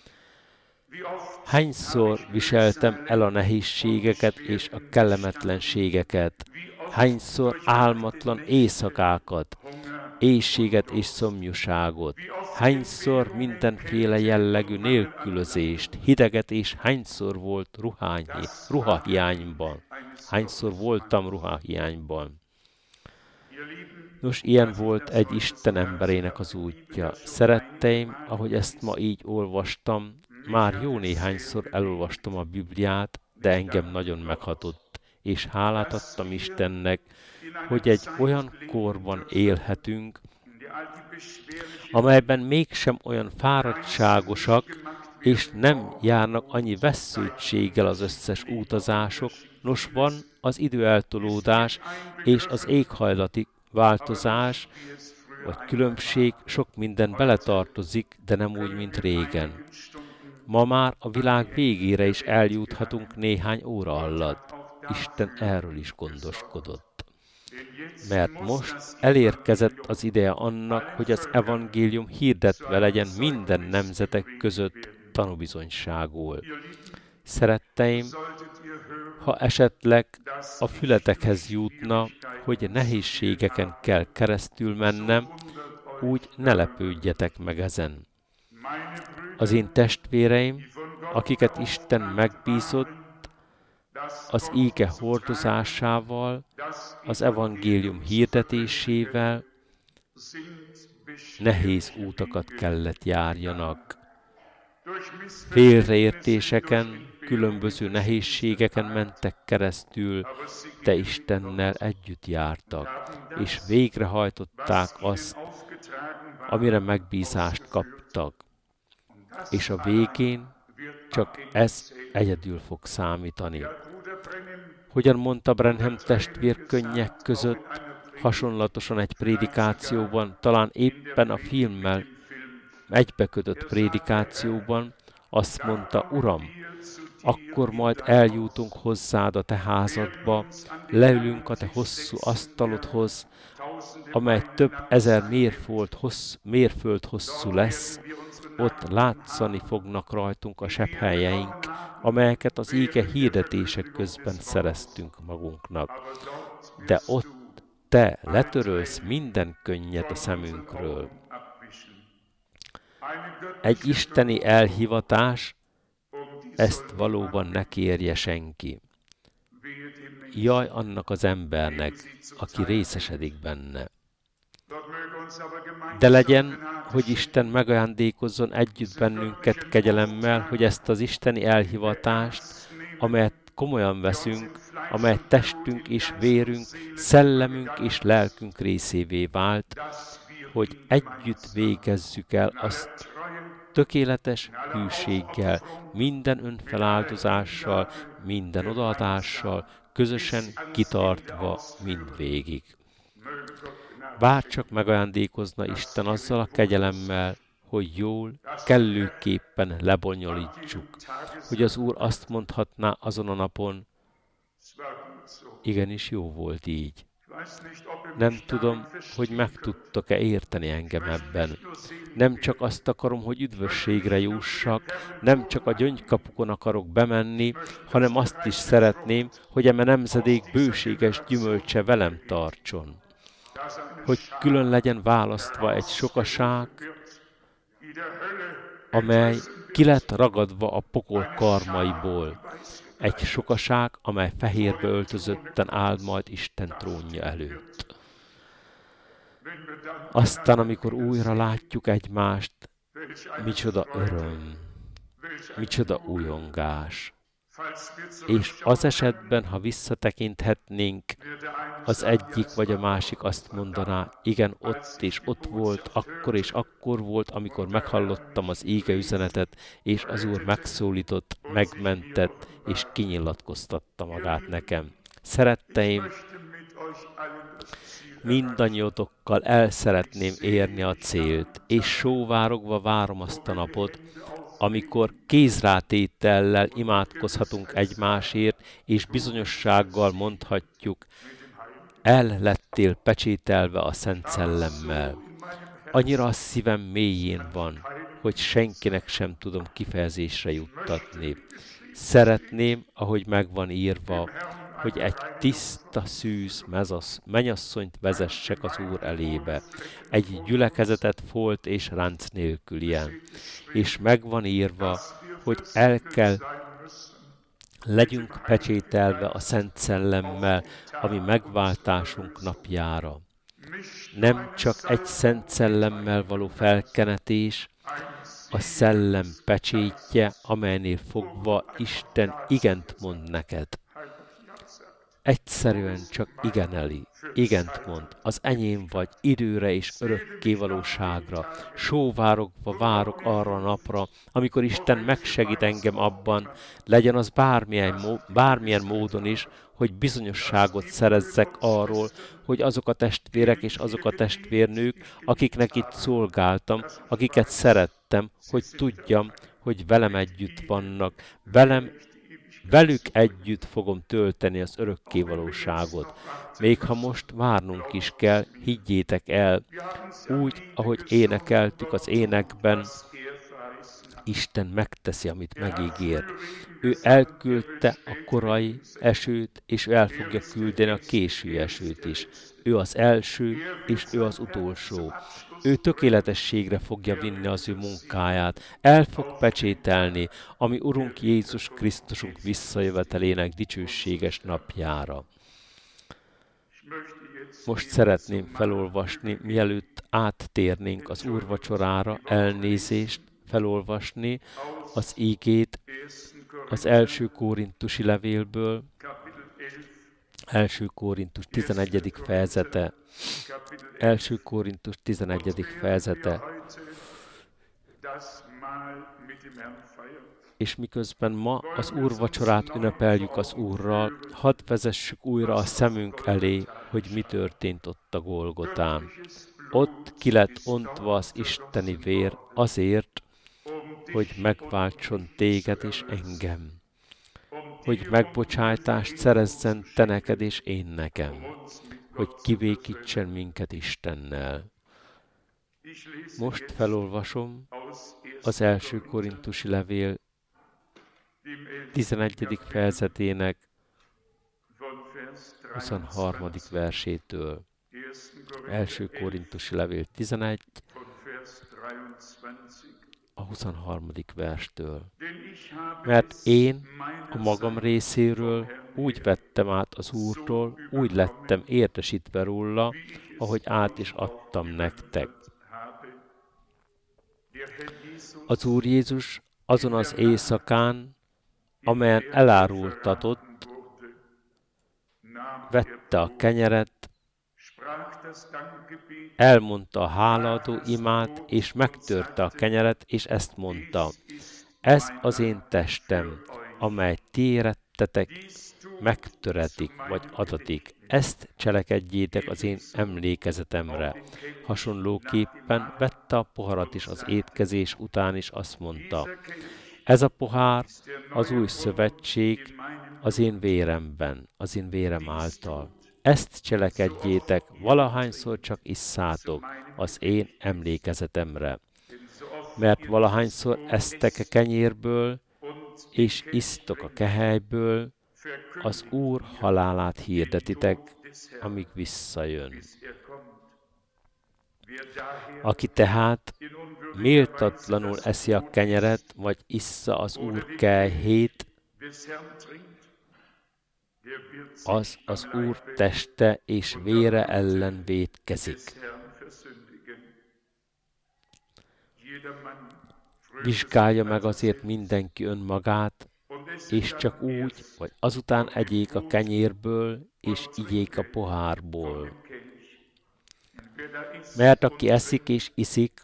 Hányszor viseltem el a nehézségeket és a kellemetlenségeket, hányszor álmatlan éjszakákat, éhséget és szomjúságot, hányszor mindenféle jellegű nélkülözést, hideget, és hányszor volt ruhahiányban. Hányszor voltam ruhahiányban. Nos, ilyen volt egy Isten emberének az útja. Szeretteim, ahogy ezt ma így olvastam, már jó néhányszor elolvastam a Bibliát, de engem nagyon meghatott, és hálát adtam Istennek, hogy egy olyan korban élhetünk, amelyben mégsem olyan fáradtságosak, és nem járnak annyi vesszőtséggel az összes utazások. Nos, van az időeltolódás és az éghajlati változás, vagy különbség, sok minden beletartozik, de nem úgy, mint régen. Ma már a világ végére is eljuthatunk néhány óra alatt. Isten erről is gondoskodott. Mert most elérkezett az ideje annak, hogy az evangélium hirdetve legyen minden nemzetek között tanúbizonyságul. Szeretteim, ha esetleg a fületekhez jutna, hogy nehézségeken kell keresztül mennem, úgy ne lepődjetek meg ezen. Az én testvéreim, akiket Isten megbízott, az íge hordozásával, az evangélium hirdetésével nehéz útakat kellett járjanak. Félreértéseken, különböző nehézségeken mentek keresztül, de Istennel együtt jártak, és végrehajtották azt, amire megbízást kaptak. És a végén csak ez egyedül fog számítani. Hogyan mondta Branham testvér könnyek között, hasonlatosan egy prédikációban, talán éppen a filmmel egybekötött prédikációban, azt mondta: Uram, akkor majd eljutunk hozzád a te házadba, leülünk a te hosszú asztalodhoz, amely több ezer mérföld hosszú lesz, ott látszani fognak rajtunk a sebhelyeink, amelyeket az íge hirdetések közben szereztünk magunknak. De ott te letörölsz minden könnyet a szemünkről. Egy isteni elhivatás, ezt valóban ne kérje senki. Jaj annak az embernek, aki részesedik benne. De legyen, hogy Isten megajándékozzon együtt bennünket kegyelemmel, hogy ezt az isteni elhivatást, amelyet komolyan veszünk, amely testünk és vérünk, szellemünk és lelkünk részévé vált, hogy együtt végezzük el azt tökéletes hűséggel, minden önfeláldozással, minden odaadással, közösen kitartva mindvégig. Bárcsak megajándékozna Isten azzal a kegyelemmel, hogy jól, kellőképpen lebonyolítsuk, hogy az Úr azt mondhatná azon a napon: igenis jó volt így. Nem tudom, hogy meg tudtok-e érteni engem ebben. Nem csak azt akarom, hogy üdvösségre jussak, nem csak a gyöngykapukon akarok bemenni, hanem azt is szeretném, hogy eme nemzedék bőséges gyümölcse velem tartson. Hogy külön legyen választva egy sokaság, amely ki lett ragadva a pokol karmaiból. Egy sokaság, amely fehérbe öltözötten áll majd Isten trónja előtt. Aztán, amikor újra látjuk egymást, micsoda öröm, micsoda újongás. És az esetben, ha visszatekinthetnénk, az egyik vagy a másik azt mondaná: igen, ott és ott volt, akkor és akkor volt, amikor meghallottam az íge üzenetet, és az Úr megszólított, megmentett, és kinyilatkoztatta magát nekem. Szeretteim, mindannyiótokkal el szeretném érni a célt, és sóvárogva várom azt a napot, amikor kézrátétellel imádkozhatunk egymásért, és bizonyossággal mondhatjuk: el lettél pecsételve a Szent Szellemmel. Annyira a szívem mélyén van, hogy senkinek sem tudom kifejezésre juttatni. Szeretném, ahogy megvan írva, hogy egy tiszta, szűz mennyasszonyt vezessek az Úr elébe, egy gyülekezetet folt és ránc nélkülien. És megvan írva, hogy el kell legyünk pecsételve a Szent Szellemmel, ami megváltásunk napjára. Nem csak egy Szent Szellemmel való felkenetés, a szellem pecsétje, amelynél fogva Isten igent mond neked. Egyszerűen csak igeneli, igent mond, az enyém vagy időre és örökkévalóságra. Sóvárogva várok arra a napra, amikor Isten megsegít engem abban, legyen az bármilyen módon is, hogy bizonyosságot szerezzek arról, hogy azok a testvérek és azok a testvérnők, akiknek itt szolgáltam, akiket szerettem, hogy tudjam, hogy velem együtt vannak, velük együtt fogom tölteni az örökkévalóságot. Még ha most várnunk is kell, higgyétek el, úgy, ahogy énekeltük az énekben, Isten megteszi, amit megígér. Ő elküldte a korai esőt, és ő el fogja küldeni a késő esőt is. Ő az első, és ő az utolsó. Ő tökéletességre fogja vinni az ő munkáját, el fog pecsételni, ami Urunk Jézus Krisztusunk visszajövetelének dicsőséges napjára. Most szeretném felolvasni, mielőtt áttérnénk az úrvacsorára, elnézést felolvasni az ígét az első korintusi levélből, első Korintus 11. fejezete, első Korintus 11. fejezete, és miközben ma az úrvacsorát ünnepeljük az Úrral, hadd vezessük újra a szemünk elé, hogy mi történt ott a Golgotán. Ott ki lett ontva az isteni vér azért, hogy megváltson téged és engem, hogy megbocsájtást szerezzen te neked és én nekem, hogy kivékítsen minket Istennel. Most felolvasom az első korintusi levél 11. fejezetének 23. versétől. Első korintusi levél 11, a 23. verstől. Mert én a magam részéről úgy vettem át az Úrtól, úgy lettem értesítve róla, ahogy át is adtam nektek. Az Úr Jézus azon az éjszakán, amelyen elárultatott, vette a kenyeret, elmondta a hálaadó imát, és megtörte a kenyeret, és ezt mondta: ez az én testem, amely ti érettetek, megtöretik, vagy adatik. Ezt cselekedjétek az én emlékezetemre. Hasonlóképpen vette a poharat is az étkezés után, is azt mondta: ez a pohár az új szövetség az én véremben, az én vérem által. Ezt cselekedjétek, valahányszor csak isszátok az én emlékezetemre. Mert valahányszor esztek a kenyérből, és isztok a kehelyből, az Úr halálát hirdetitek, amíg visszajön. Aki tehát méltatlanul eszi a kenyeret, vagy issza az Úr kelyhét, az az Úr teste és vére ellen vétkezik. Vizsgálja meg azért mindenki önmagát, és csak úgy, vagy azután egyék a kenyérből, és igyék a pohárból. Mert aki eszik és iszik,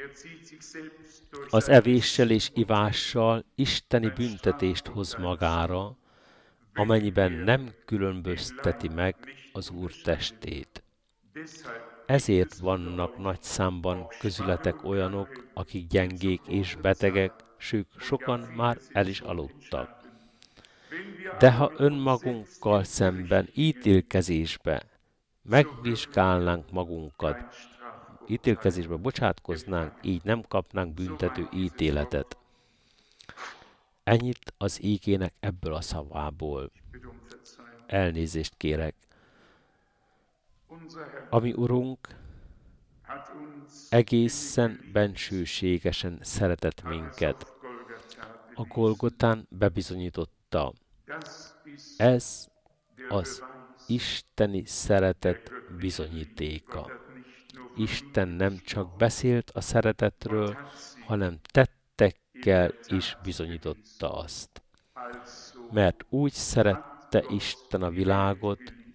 az evéssel és ivással isteni büntetést hoz magára, amennyiben nem különbözteti meg az Úr testét. Ezért vannak nagy számban közületek olyanok, akik gyengék és betegek, sőt, sokan már el is aludtak. De ha önmagunkkal szemben ítélkezésbe megvizsgálnánk magunkat, ítélkezésbe bocsátkoznánk, így nem kapnánk büntető ítéletet. Ennyit az ígének ebből a szavából. Elnézést kérek. Ami Urunk egészen bensőségesen szeretett minket. A Golgotán bebizonyította. Ez az isteni szeretet bizonyítéka. Isten nem csak beszélt a szeretetről, hanem tettekkel is bizonyította azt. Mert úgy szerette Isten a világot,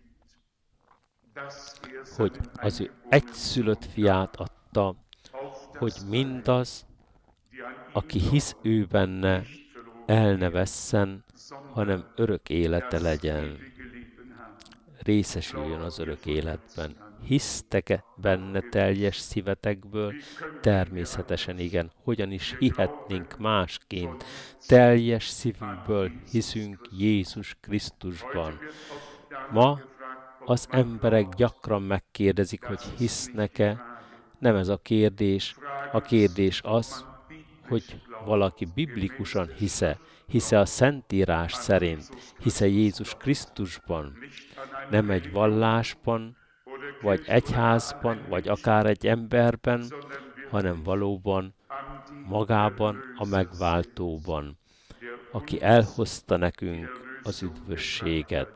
hogy az ő egyszülött fiát adta, hogy mindaz, aki hisz ő benne, el ne vesszen, hanem örök élete legyen. Részesüljön az örök életben. Hisztek-e benne teljes szívetekből? Természetesen igen. Hogyan is hihetnénk másként? Teljes szívünkből hiszünk Jézus Krisztusban. Ma az emberek gyakran megkérdezik, hogy hisznek-e. Nem ez a kérdés. A kérdés az, hogy valaki biblikusan hisze a Szentírás szerint, hisze Jézus Krisztusban, nem egy vallásban, vagy egyházban, vagy akár egy emberben, hanem valóban magában, a megváltóban, aki elhozta nekünk az üdvösséget.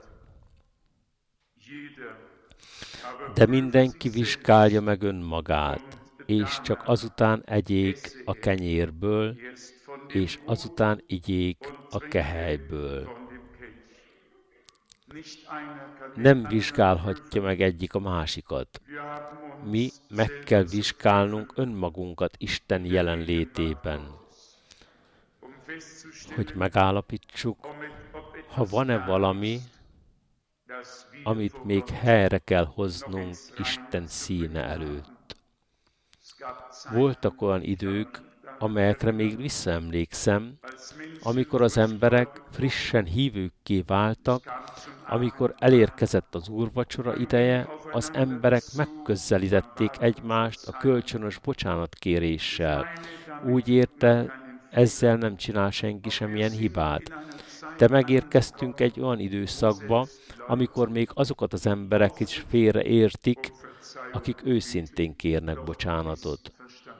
De mindenki vizsgálja meg önmagát, és csak azután egyék a kenyérből, és azután igyék a kehelyből. Nem vizsgálhatja meg egyik a másikat. Mi meg kell vizsgálnunk önmagunkat Isten jelenlétében, hogy megállapítsuk, ha van-e valami, amit még helyre kell hoznunk Isten színe előtt. Voltak olyan idők, amelyekre még visszaemlékszem, amikor az emberek frissen hívőkké váltak, amikor elérkezett az úrvacsora ideje, az emberek megközelítették egymást a kölcsönös bocsánatkéréssel. Úgy érte, ezzel nem csinál senki semmilyen hibát. De megérkeztünk egy olyan időszakba, amikor még azokat az emberek is félreértik, akik őszintén kérnek bocsánatot.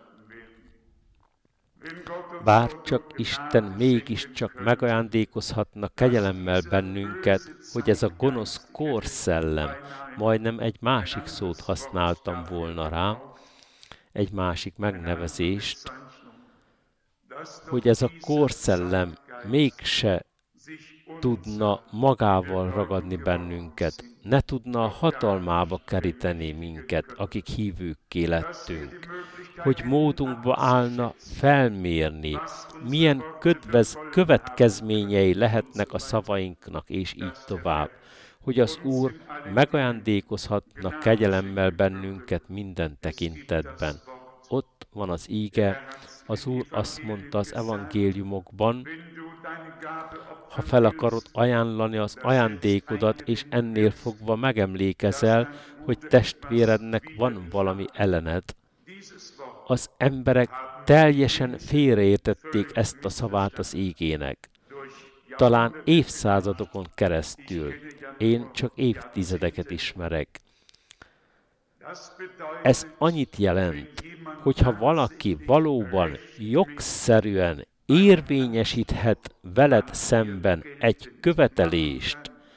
Bár csak Isten mégiscsak megajándékozhatna kegyelemmel bennünket, hogy ez a gonosz korszellem, majdnem egy másik szót használtam volna rá, egy másik megnevezést, hogy ez a korszellem mégse tudna magával ragadni bennünket, ne tudna a hatalmába keríteni minket, akik hívőkké lettünk, hogy módunkba állna felmérni, milyen következményei lehetnek a szavainknak, és így tovább, hogy az Úr megajándékozhatna kegyelemmel bennünket minden tekintetben. Ott van az íge, az Úr azt mondta az evangéliumokban, ha fel akarod ajánlani az ajándékodat, és ennél fogva megemlékezel, hogy testvérednek van valami ellened. Az emberek teljesen félreértették ezt a szavát az ígének. Talán évszázadokon keresztül. Én csak évtizedeket ismerek. Ez annyit jelent, hogyha valaki valóban jogszerűen érvényesíthet veled szemben egy követelést,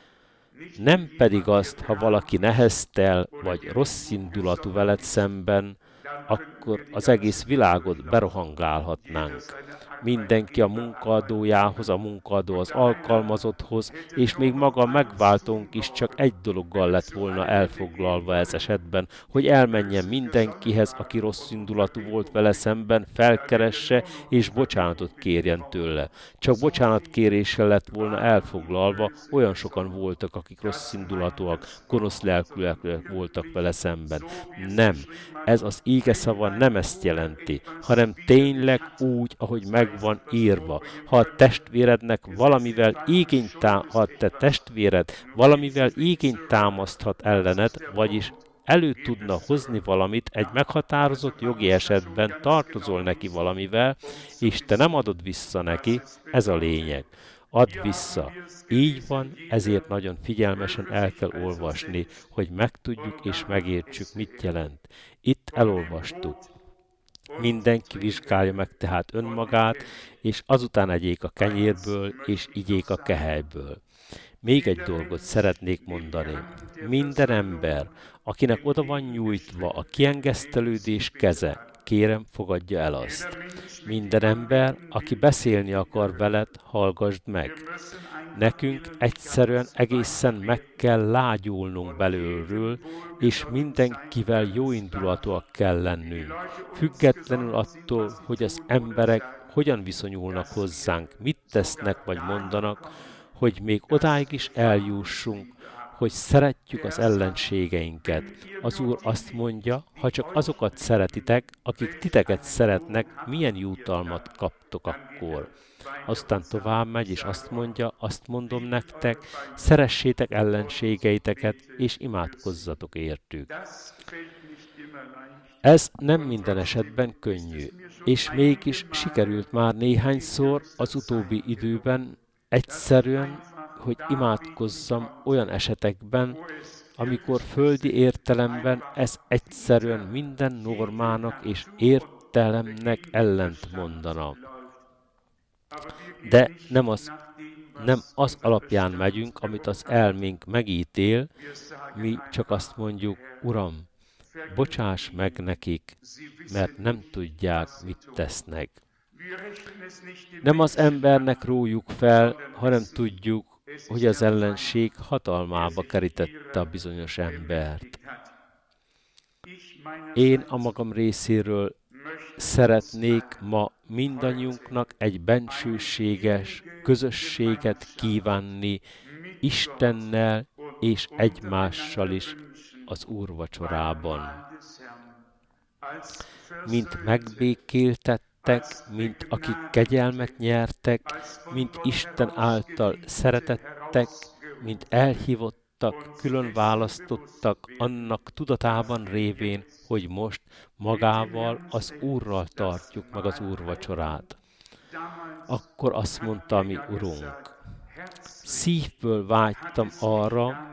nem pedig azt, ha valaki neheztel vagy rosszindulatú veled szemben, akkor az egész világot berohangálhatnánk. Mindenki a munkaadójához, a munkaadó az alkalmazotthoz, és még maga a megváltónk is csak egy dologgal lett volna elfoglalva ez esetben, hogy elmenjen mindenkihez, aki rosszindulatú volt vele szemben, felkeresse és bocsánatot kérjen tőle. Csak bocsánatkéréssel lett volna elfoglalva, olyan sokan voltak, akik rosszindulatúak, gonosz lelkűek voltak vele szemben. Nem, ez az íge szava nem ezt jelenti, hanem tényleg úgy, ahogy meg van írva. Ha a testvérednek valamivel ha a te testvéred valamivel igényt támaszthat ellened, vagyis elő tudna hozni valamit, egy meghatározott jogi esetben tartozol neki valamivel, és te nem adod vissza neki, ez a lényeg. Add vissza. Így van, ezért nagyon figyelmesen el kell olvasni, hogy megtudjuk és megértsük, mit jelent. Itt elolvastuk. Mindenki vizsgálja meg tehát önmagát, és azután egyék a kenyérből, és igyék a kehelyből. Még egy dolgot szeretnék mondani. Minden ember, akinek oda van nyújtva a kiengesztelődés keze, kérem, fogadja el azt. Minden ember, aki beszélni akar veled, hallgasd meg. Nekünk egyszerűen egészen meg kell lágyulnunk belülről, és mindenkivel jóindulatúak kell lennünk. Függetlenül attól, hogy az emberek hogyan viszonyulnak hozzánk, mit tesznek vagy mondanak, hogy még odáig is eljussunk, hogy szeretjük az ellenségeinket. Az Úr azt mondja, ha csak azokat szeretitek, akik titeket szeretnek, milyen jutalmat kaptok akkor. Aztán tovább megy, és azt mondja, azt mondom nektek, szeressétek ellenségeiteket, és imádkozzatok értük. Ez nem minden esetben könnyű, és mégis sikerült már néhányszor az utóbbi időben egyszerűen, hogy imádkozzam olyan esetekben, amikor földi értelemben ez egyszerűen minden normának és értelemnek ellent mondana. De nem az alapján megyünk, amit az elménk megítél, mi csak azt mondjuk, Uram, bocsáss meg nekik, mert nem tudják, mit tesznek. Nem az embernek rójuk fel, hanem tudjuk, hogy az ellenség hatalmába kerítette a bizonyos embert. Én a magam részéről szeretnék ma mindannyiunknak egy bensőséges közösséget kívánni Istennel és egymással is az úrvacsorában. Mint megbékéltettek, mint akik kegyelmet nyertek, mint Isten által szeretettek, mint elhívottak, külön választottak, annak tudatában révén, hogy most magával, az Úrral tartjuk meg az úrvacsorát. Akkor azt mondta a mi Urunk, szívből vágytam arra,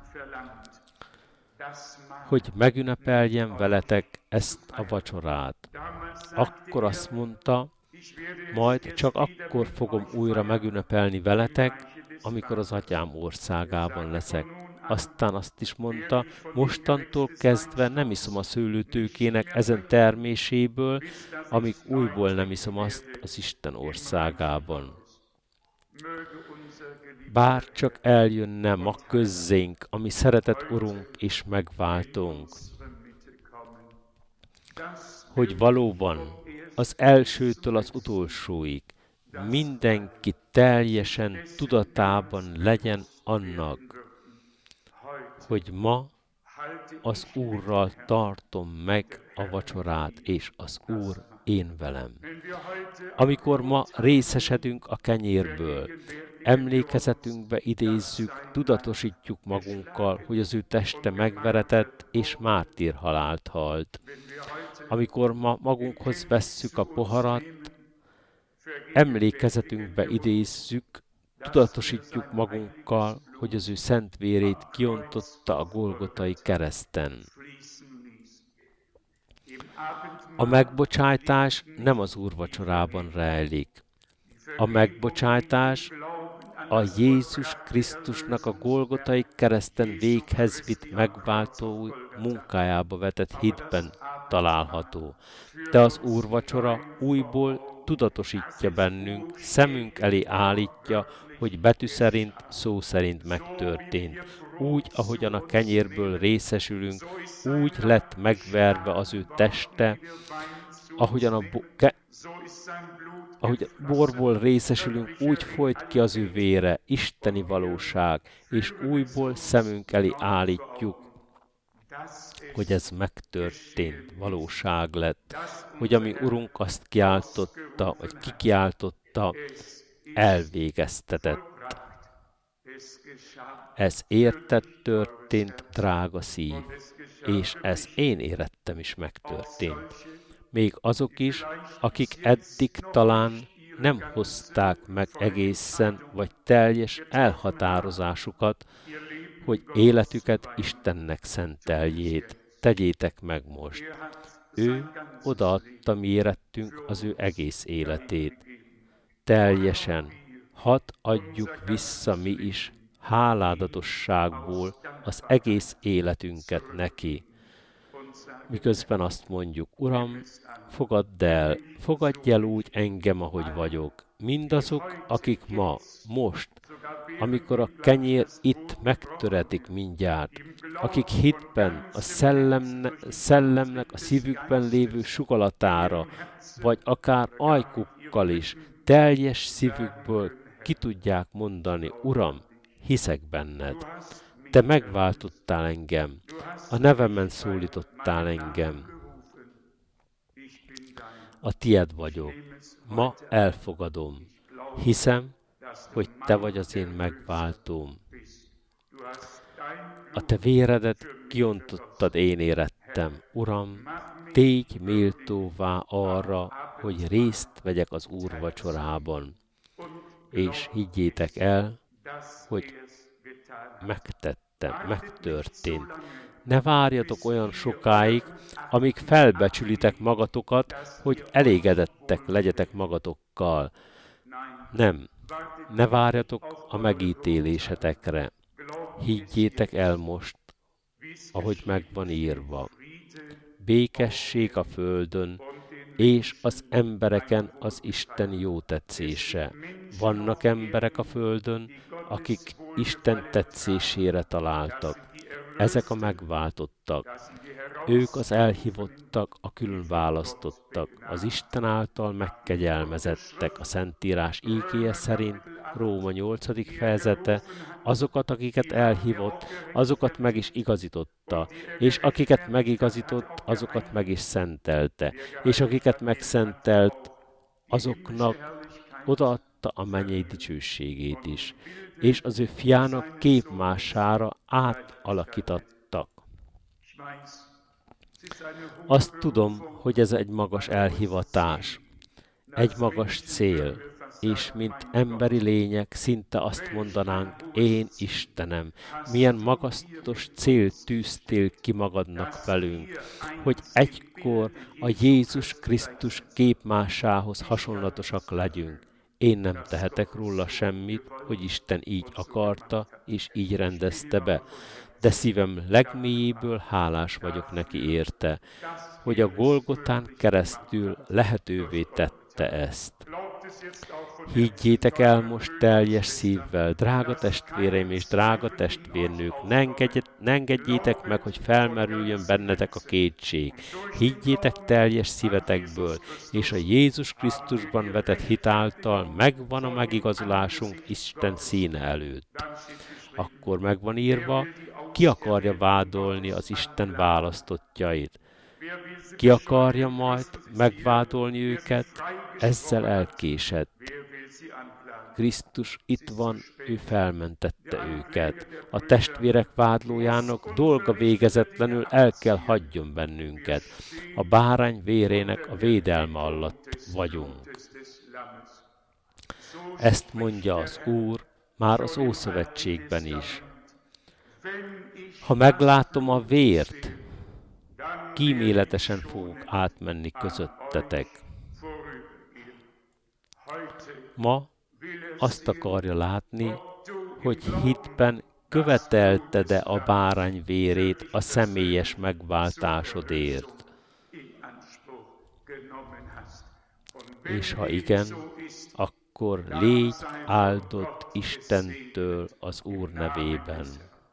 hogy megünnepeljem veletek ezt a vacsorát. Akkor azt mondta, majd csak akkor fogom újra megünnepelni veletek, amikor az Atyám országában leszek. Aztán azt is mondta, mostantól kezdve nem iszom a szőlőtőkének ezen terméséből, amíg újból nem iszom azt az Isten országában. Bár csak eljönne ma közzénk, ami szeretett Urunk és megváltónk, hogy valóban az elsőtől az utolsóig mindenki teljesen tudatában legyen annak, hogy ma az Úrral tartom meg a vacsorát, és az Úr én velem. Amikor ma részesedünk a kenyérből, emlékezetünkbe idézzük, tudatosítjuk magunkkal, hogy az ő teste megveretett és mártírhalált halt. Amikor ma magunkhoz vesszük a poharat, emlékezetünkbe idézzük, tudatosítjuk magunkkal, hogy az ő szent vérét kiontotta a Golgotai kereszten. A megbocsájtás nem az úrvacsorában rejlik. A megbocsájtás a Jézus Krisztusnak a Golgotai kereszten véghez vitt megváltó munkájába vetett hitben található. De az úrvacsora újból tudatosítja bennünk, szemünk elé állítja, hogy betű szerint, szó szerint megtörtént. Úgy, ahogyan a kenyérből részesülünk, úgy lett megverve az ő teste, ahogyan ahogy borból részesülünk, úgy folyt ki az ő vére, isteni valóság, és újból szemünk elé állítjuk, hogy ez megtörtént, valóság lett, hogy ami Urunk azt kiáltotta, vagy kikiáltotta, elvégeztetett. Ez érted történt, drága szív, és ez én érettem is megtörtént. Még azok is, akik eddig talán nem hozták meg egészen vagy teljes elhatározásukat, hogy életüket Istennek szenteljét, tegyétek meg most. Ő odaadta mi érettünk az ő egész életét. Teljesen, hadd adjuk vissza mi is háládatosságból az egész életünket neki. Miközben azt mondjuk, Uram, fogadj el úgy engem, ahogy vagyok. Mindazok, akik ma, most, amikor a kenyér itt megtöretik mindjárt, akik hitben, a szellemnek a szívükben lévő sugalatára, vagy akár ajkukkal is, teljes szívükből ki tudják mondani, Uram, hiszek benned. Te megváltottál engem, a nevemen szólítottál engem. A tied vagyok, ma elfogadom, hiszem, hogy te vagy az én megváltóm. A te véredet kiontottad, én érettem. Uram, tégy méltóvá arra, hogy részt vegyek az úrvacsorában. És higgyétek el, hogy megtette. megtörtént. Ne várjatok olyan sokáig, amíg felbecsülitek magatokat, hogy elégedettek legyetek magatokkal. Nem, ne várjatok a megítélésetekre. Higgyétek el most, ahogy megvan írva. Békesség a földön, és az embereken az Isten jótetszése. Vannak emberek a földön, akik Isten tetszésére találtak. Ezek a megváltottak. Ők az elhívottak, a külön választottak, az Isten által megkegyelmezettek, a Szentírás ígéje szerint, Róma 8. fejezete, azokat, akiket elhívott, azokat meg is igazította, és akiket megigazított, azokat meg is szentelte, és akiket megszentelt, azoknak odaadta a mennyei dicsőségét is, és az ő fiának képmására átalakítottak. Azt tudom, hogy ez egy magas elhivatás, egy magas cél, és mint emberi lények szinte azt mondanánk, én Istenem, milyen magasztos célt tűztél ki magadnak velünk, hogy egykor a Jézus Krisztus képmásához hasonlatosak legyünk. Én nem tehetek róla semmit, hogy Isten így akarta, és így rendezte be, de szívem legmélyéből hálás vagyok neki érte, hogy a Golgotán keresztül lehetővé tette ezt. Higgyétek el most teljes szívvel, drága testvéreim és drága testvérnők, ne engedjétek meg, hogy felmerüljön bennetek a kétség. Higgyétek teljes szívetekből, és a Jézus Krisztusban vetett hit által megvan a megigazulásunk Isten színe előtt. Akkor megvan írva, ki akarja vádolni az Isten választottjait. Ki akarja majd megvádolni őket, ezzel elkésett. Krisztus itt van, ő felmentette őket. A testvérek vádlójának dolga végezetlenül el kell hagyjon bennünket. A bárány vérének a védelme alatt vagyunk. Ezt mondja az Úr már az Ószövetségben is. Ha meglátom a vért, kíméletesen fogok átmenni közöttetek. Ma azt akarja látni, hogy hitben követelted-e a bárány vérét a személyes megváltásodért. És ha igen, akkor légy áldott Istentől az Úr nevében.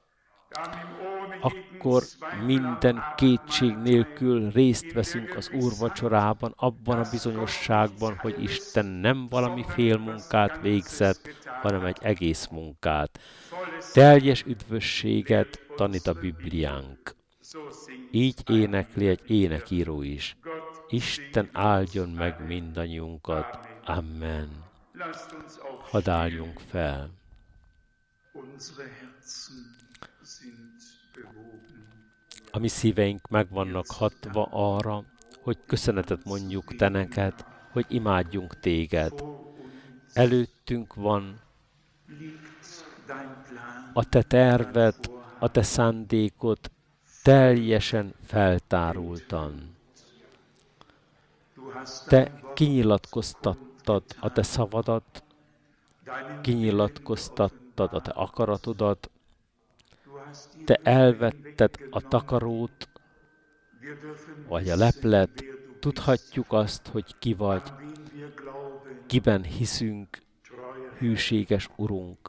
Akkor minden kétség nélkül részt veszünk az Úr vacsorában, abban a bizonyosságban, hogy Isten nem valami fél munkát végzett, hanem egy egész munkát. Teljes üdvösséget tanít a Bibliánk. Így énekli egy énekíró is. Isten áldjon meg mindannyiunkat. Amen. Hadd álljunk fel. A mi szíveink meg vannak hatva arra, hogy köszönetet mondjuk te neked, hogy imádjunk téged. Előttünk van a te terved, a te szándékod teljesen feltárultan. Te kinyilatkoztattad a te szavadat, kinyilatkoztattad a te akaratodat, te elvetted a takarót, vagy a leplet, tudhatjuk azt, hogy ki vagy, kiben hiszünk, hűséges Urunk.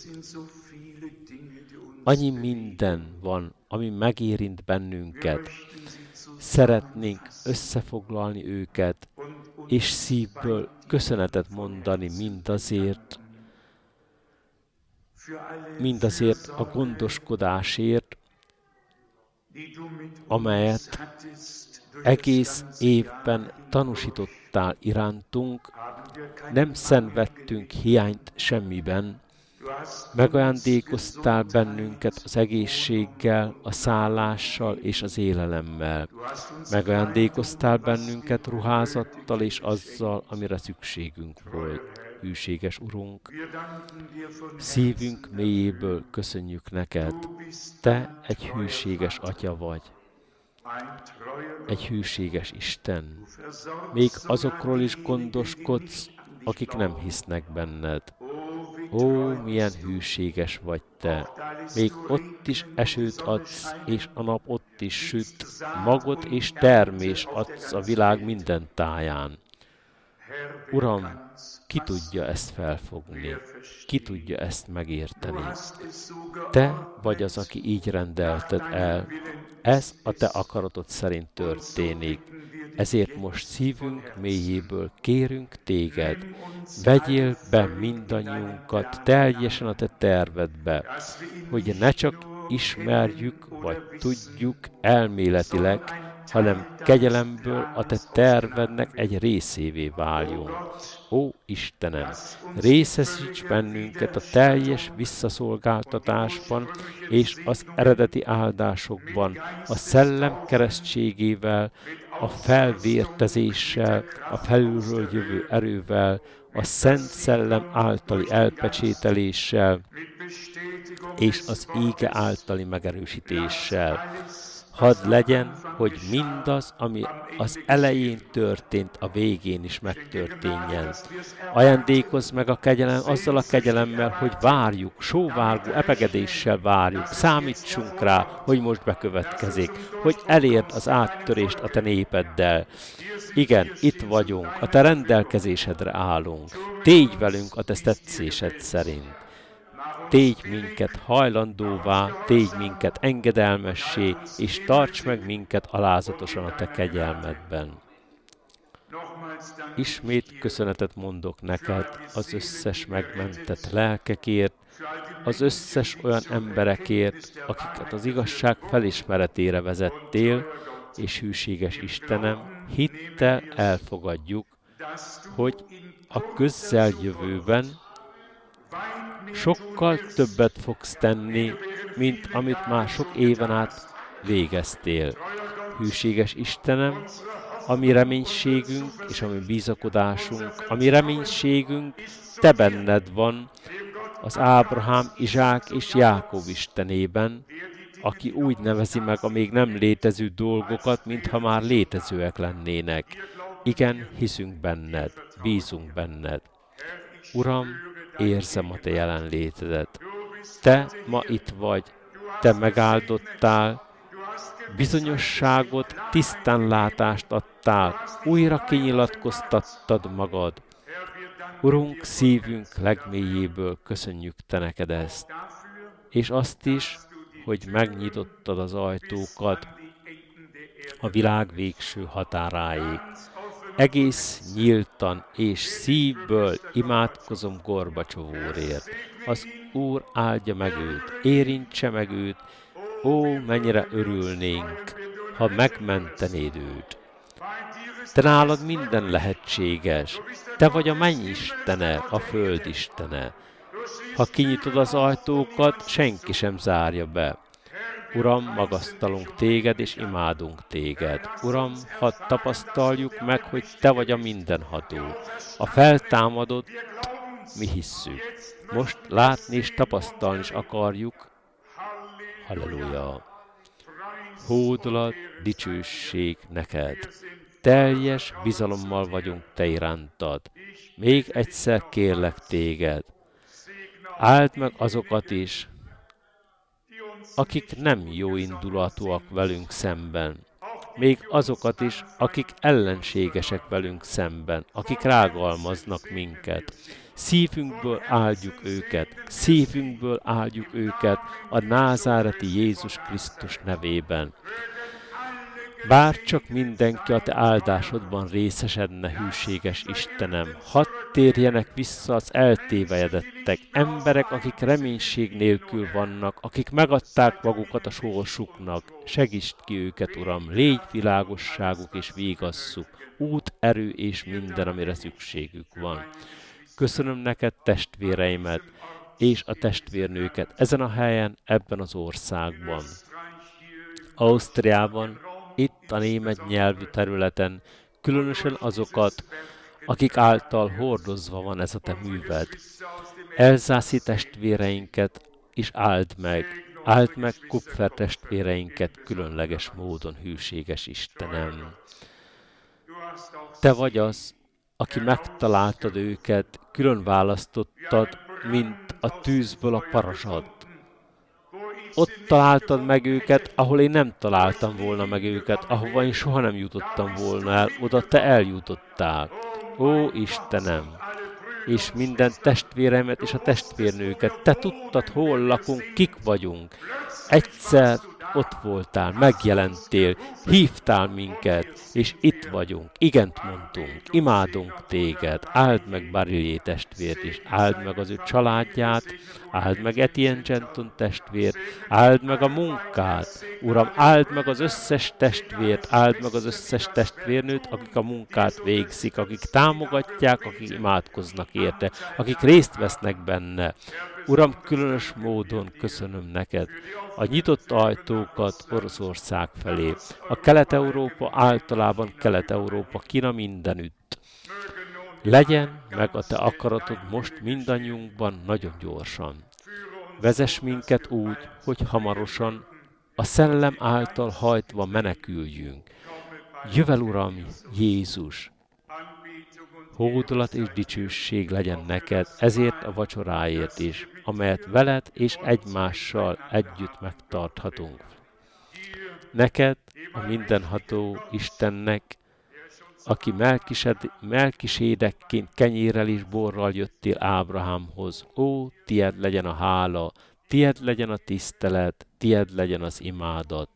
Annyi minden van, ami megérint bennünket. Szeretnénk összefoglalni őket, és szívből köszönetet mondani mindazért a gondoskodásért, amelyet egész évben tanúsítottál irántunk, nem szenvedtünk hiányt semmiben, megajándékoztál bennünket az egészséggel, a szállással és az élelemmel. Megajándékoztál bennünket ruházattal és azzal, amire szükségünk volt. hűséges Urunk, szívünk mélyéből köszönjük neked. Te egy hűséges Atya vagy, egy hűséges Isten. Még azokról is gondoskodsz, akik nem hisznek benned. Ó, milyen hűséges vagy te! Még ott is esőt adsz, és a nap ott is süt, magot és termés adsz a világ minden táján. Uram, ki tudja ezt felfogni? Ki tudja ezt megérteni? Te vagy az, aki így rendelted el. Ez a te akaratod szerint történik. Ezért most szívünk mélyéből kérünk téged, vegyél be mindannyiunkat teljesen a te tervedbe, hogy ne csak ismerjük vagy tudjuk elméletileg, hanem kegyelemből a te tervednek egy részévé váljunk. Ó Istenem, részesíts bennünket a teljes visszaszolgáltatásban és az eredeti áldásokban, a szellem keresztségével, a felvértezéssel, a felülről jövő erővel, a Szent Szellem általi elpecsételéssel és az ége általi megerősítéssel. Hadd legyen, hogy mindaz, ami az elején történt, a végén is megtörténjen. Ajándékozz meg a kegyelem, azzal a kegyelemmel, hogy várjuk, sóvárgó epegedéssel várjuk, számítsunk rá, hogy most bekövetkezik, hogy elérd az áttörést a te népeddel. Igen, itt vagyunk, a te rendelkezésedre állunk. Tégy velünk a te tetszésed szerint. Tégy minket hajlandóvá, tégy minket engedelmessé, és tarts meg minket alázatosan a te kegyelmedben. Ismét köszönetet mondok neked az összes megmentett lelkekért, az összes olyan emberekért, akiket az igazság felismeretére vezettél, és hűséges Istenem, hittel elfogadjuk, hogy a közeljövőben sokkal többet fogsz tenni, mint amit már sok éven át végeztél. Hűséges Istenem, a mi reménységünk és a mi bízakodásunk, a mi reménységünk te benned van, az Ábrahám, Izsák és Jákob Istenében, aki úgy nevezi meg a még nem létező dolgokat, mintha már létezőek lennének. Igen, hiszünk benned, bízunk benned. Uram, érzem a te jelenlétedet. Te ma itt vagy, te megáldottál, bizonyosságot, tisztánlátást adtál, újra kinyilatkoztattad magad. Urunk, szívünk legmélyéből köszönjük te neked ezt, és azt is, hogy megnyitottad az ajtókat a világ végső határáig. Egész nyíltan és szívből imádkozom Gorbacsov úrért. Az Úr áldja meg őt, érintse meg őt, ó, mennyire örülnénk, ha megmentenéd őt. Te nálad minden lehetséges, te vagy a menny istene, a föld istene. Ha kinyitod az ajtókat, senki sem zárja be. Uram, magasztalunk téged és imádunk téged. Uram, hadd tapasztaljuk meg, hogy te vagy a mindenható. A feltámadott, mi hisszük. Most látni és tapasztalni is akarjuk. Halleluja! Hódolat, dicsőség neked. Teljes bizalommal vagyunk te irántad. Még egyszer kérlek téged. Áld meg azokat is, akik nem jó indulatúak velünk szemben. Még azokat is, akik ellenségesek velünk szemben, akik rágalmaznak minket. Szívünkből áldjuk őket, szívünkből áldjuk őket a názáreti Jézus Krisztus nevében. Bár csak mindenki a te áldásodban részesedne, hűséges Istenem, hadd térjenek vissza az eltévejedettek, emberek, akik reménység nélkül vannak, akik megadták magukat a sorsuknak. Segítsd ki őket, Uram, légy világosságuk és végasszuk, út, erő és minden, amire szükségük van. Köszönöm neked testvéreimet és a testvérnőket ezen a helyen, ebben az országban. Ausztriában, itt a német nyelvű területen, különösen azokat, akik által hordozva van ez a te műved. Elzászi testvéreinket is áld meg Kupfer testvéreinket különleges módon, hűséges Istenem. Te vagy az, aki megtaláltad őket, külön választottad, mint a tűzből a parasat. Ott találtad meg őket, ahol én nem találtam volna meg őket, ahova én soha nem jutottam volna el, oda te eljutottál. Ó, Istenem! És minden testvéremet és a testvérnőket, te tudtad, hol lakunk, kik vagyunk. Egyszer ott voltál, megjelentél, hívtál minket, és itt vagyunk, igent mondtunk, imádunk téged, áld meg Barilé testvért is, áld meg az ő családját, áld meg Etienne Genton testvért, áld meg a munkát, Uram, áld meg az összes testvért, áld meg az összes testvérnőt, akik a munkát végzik, akik támogatják, akik imádkoznak érte, akik részt vesznek benne. Uram, különös módon köszönöm neked a nyitott ajtókat Oroszország felé, a Kelet-Európa általában Kelet-Európa, Kína mindenütt. Legyen meg a te akaratod most mindannyiunkban nagyon gyorsan. Vezess minket úgy, hogy hamarosan a szellem által hajtva meneküljünk. Jövel, Uram, Jézus! Hódolat és dicsőség legyen neked, ezért a vacsoráért is, amelyet veled és egymással együtt megtarthatunk. Neked, a mindenható Istennek, aki Melkisédekként kenyérrel és borral jöttél Ábrahámhoz, ó, tied legyen a hála, tied legyen a tisztelet, tied legyen az imádat,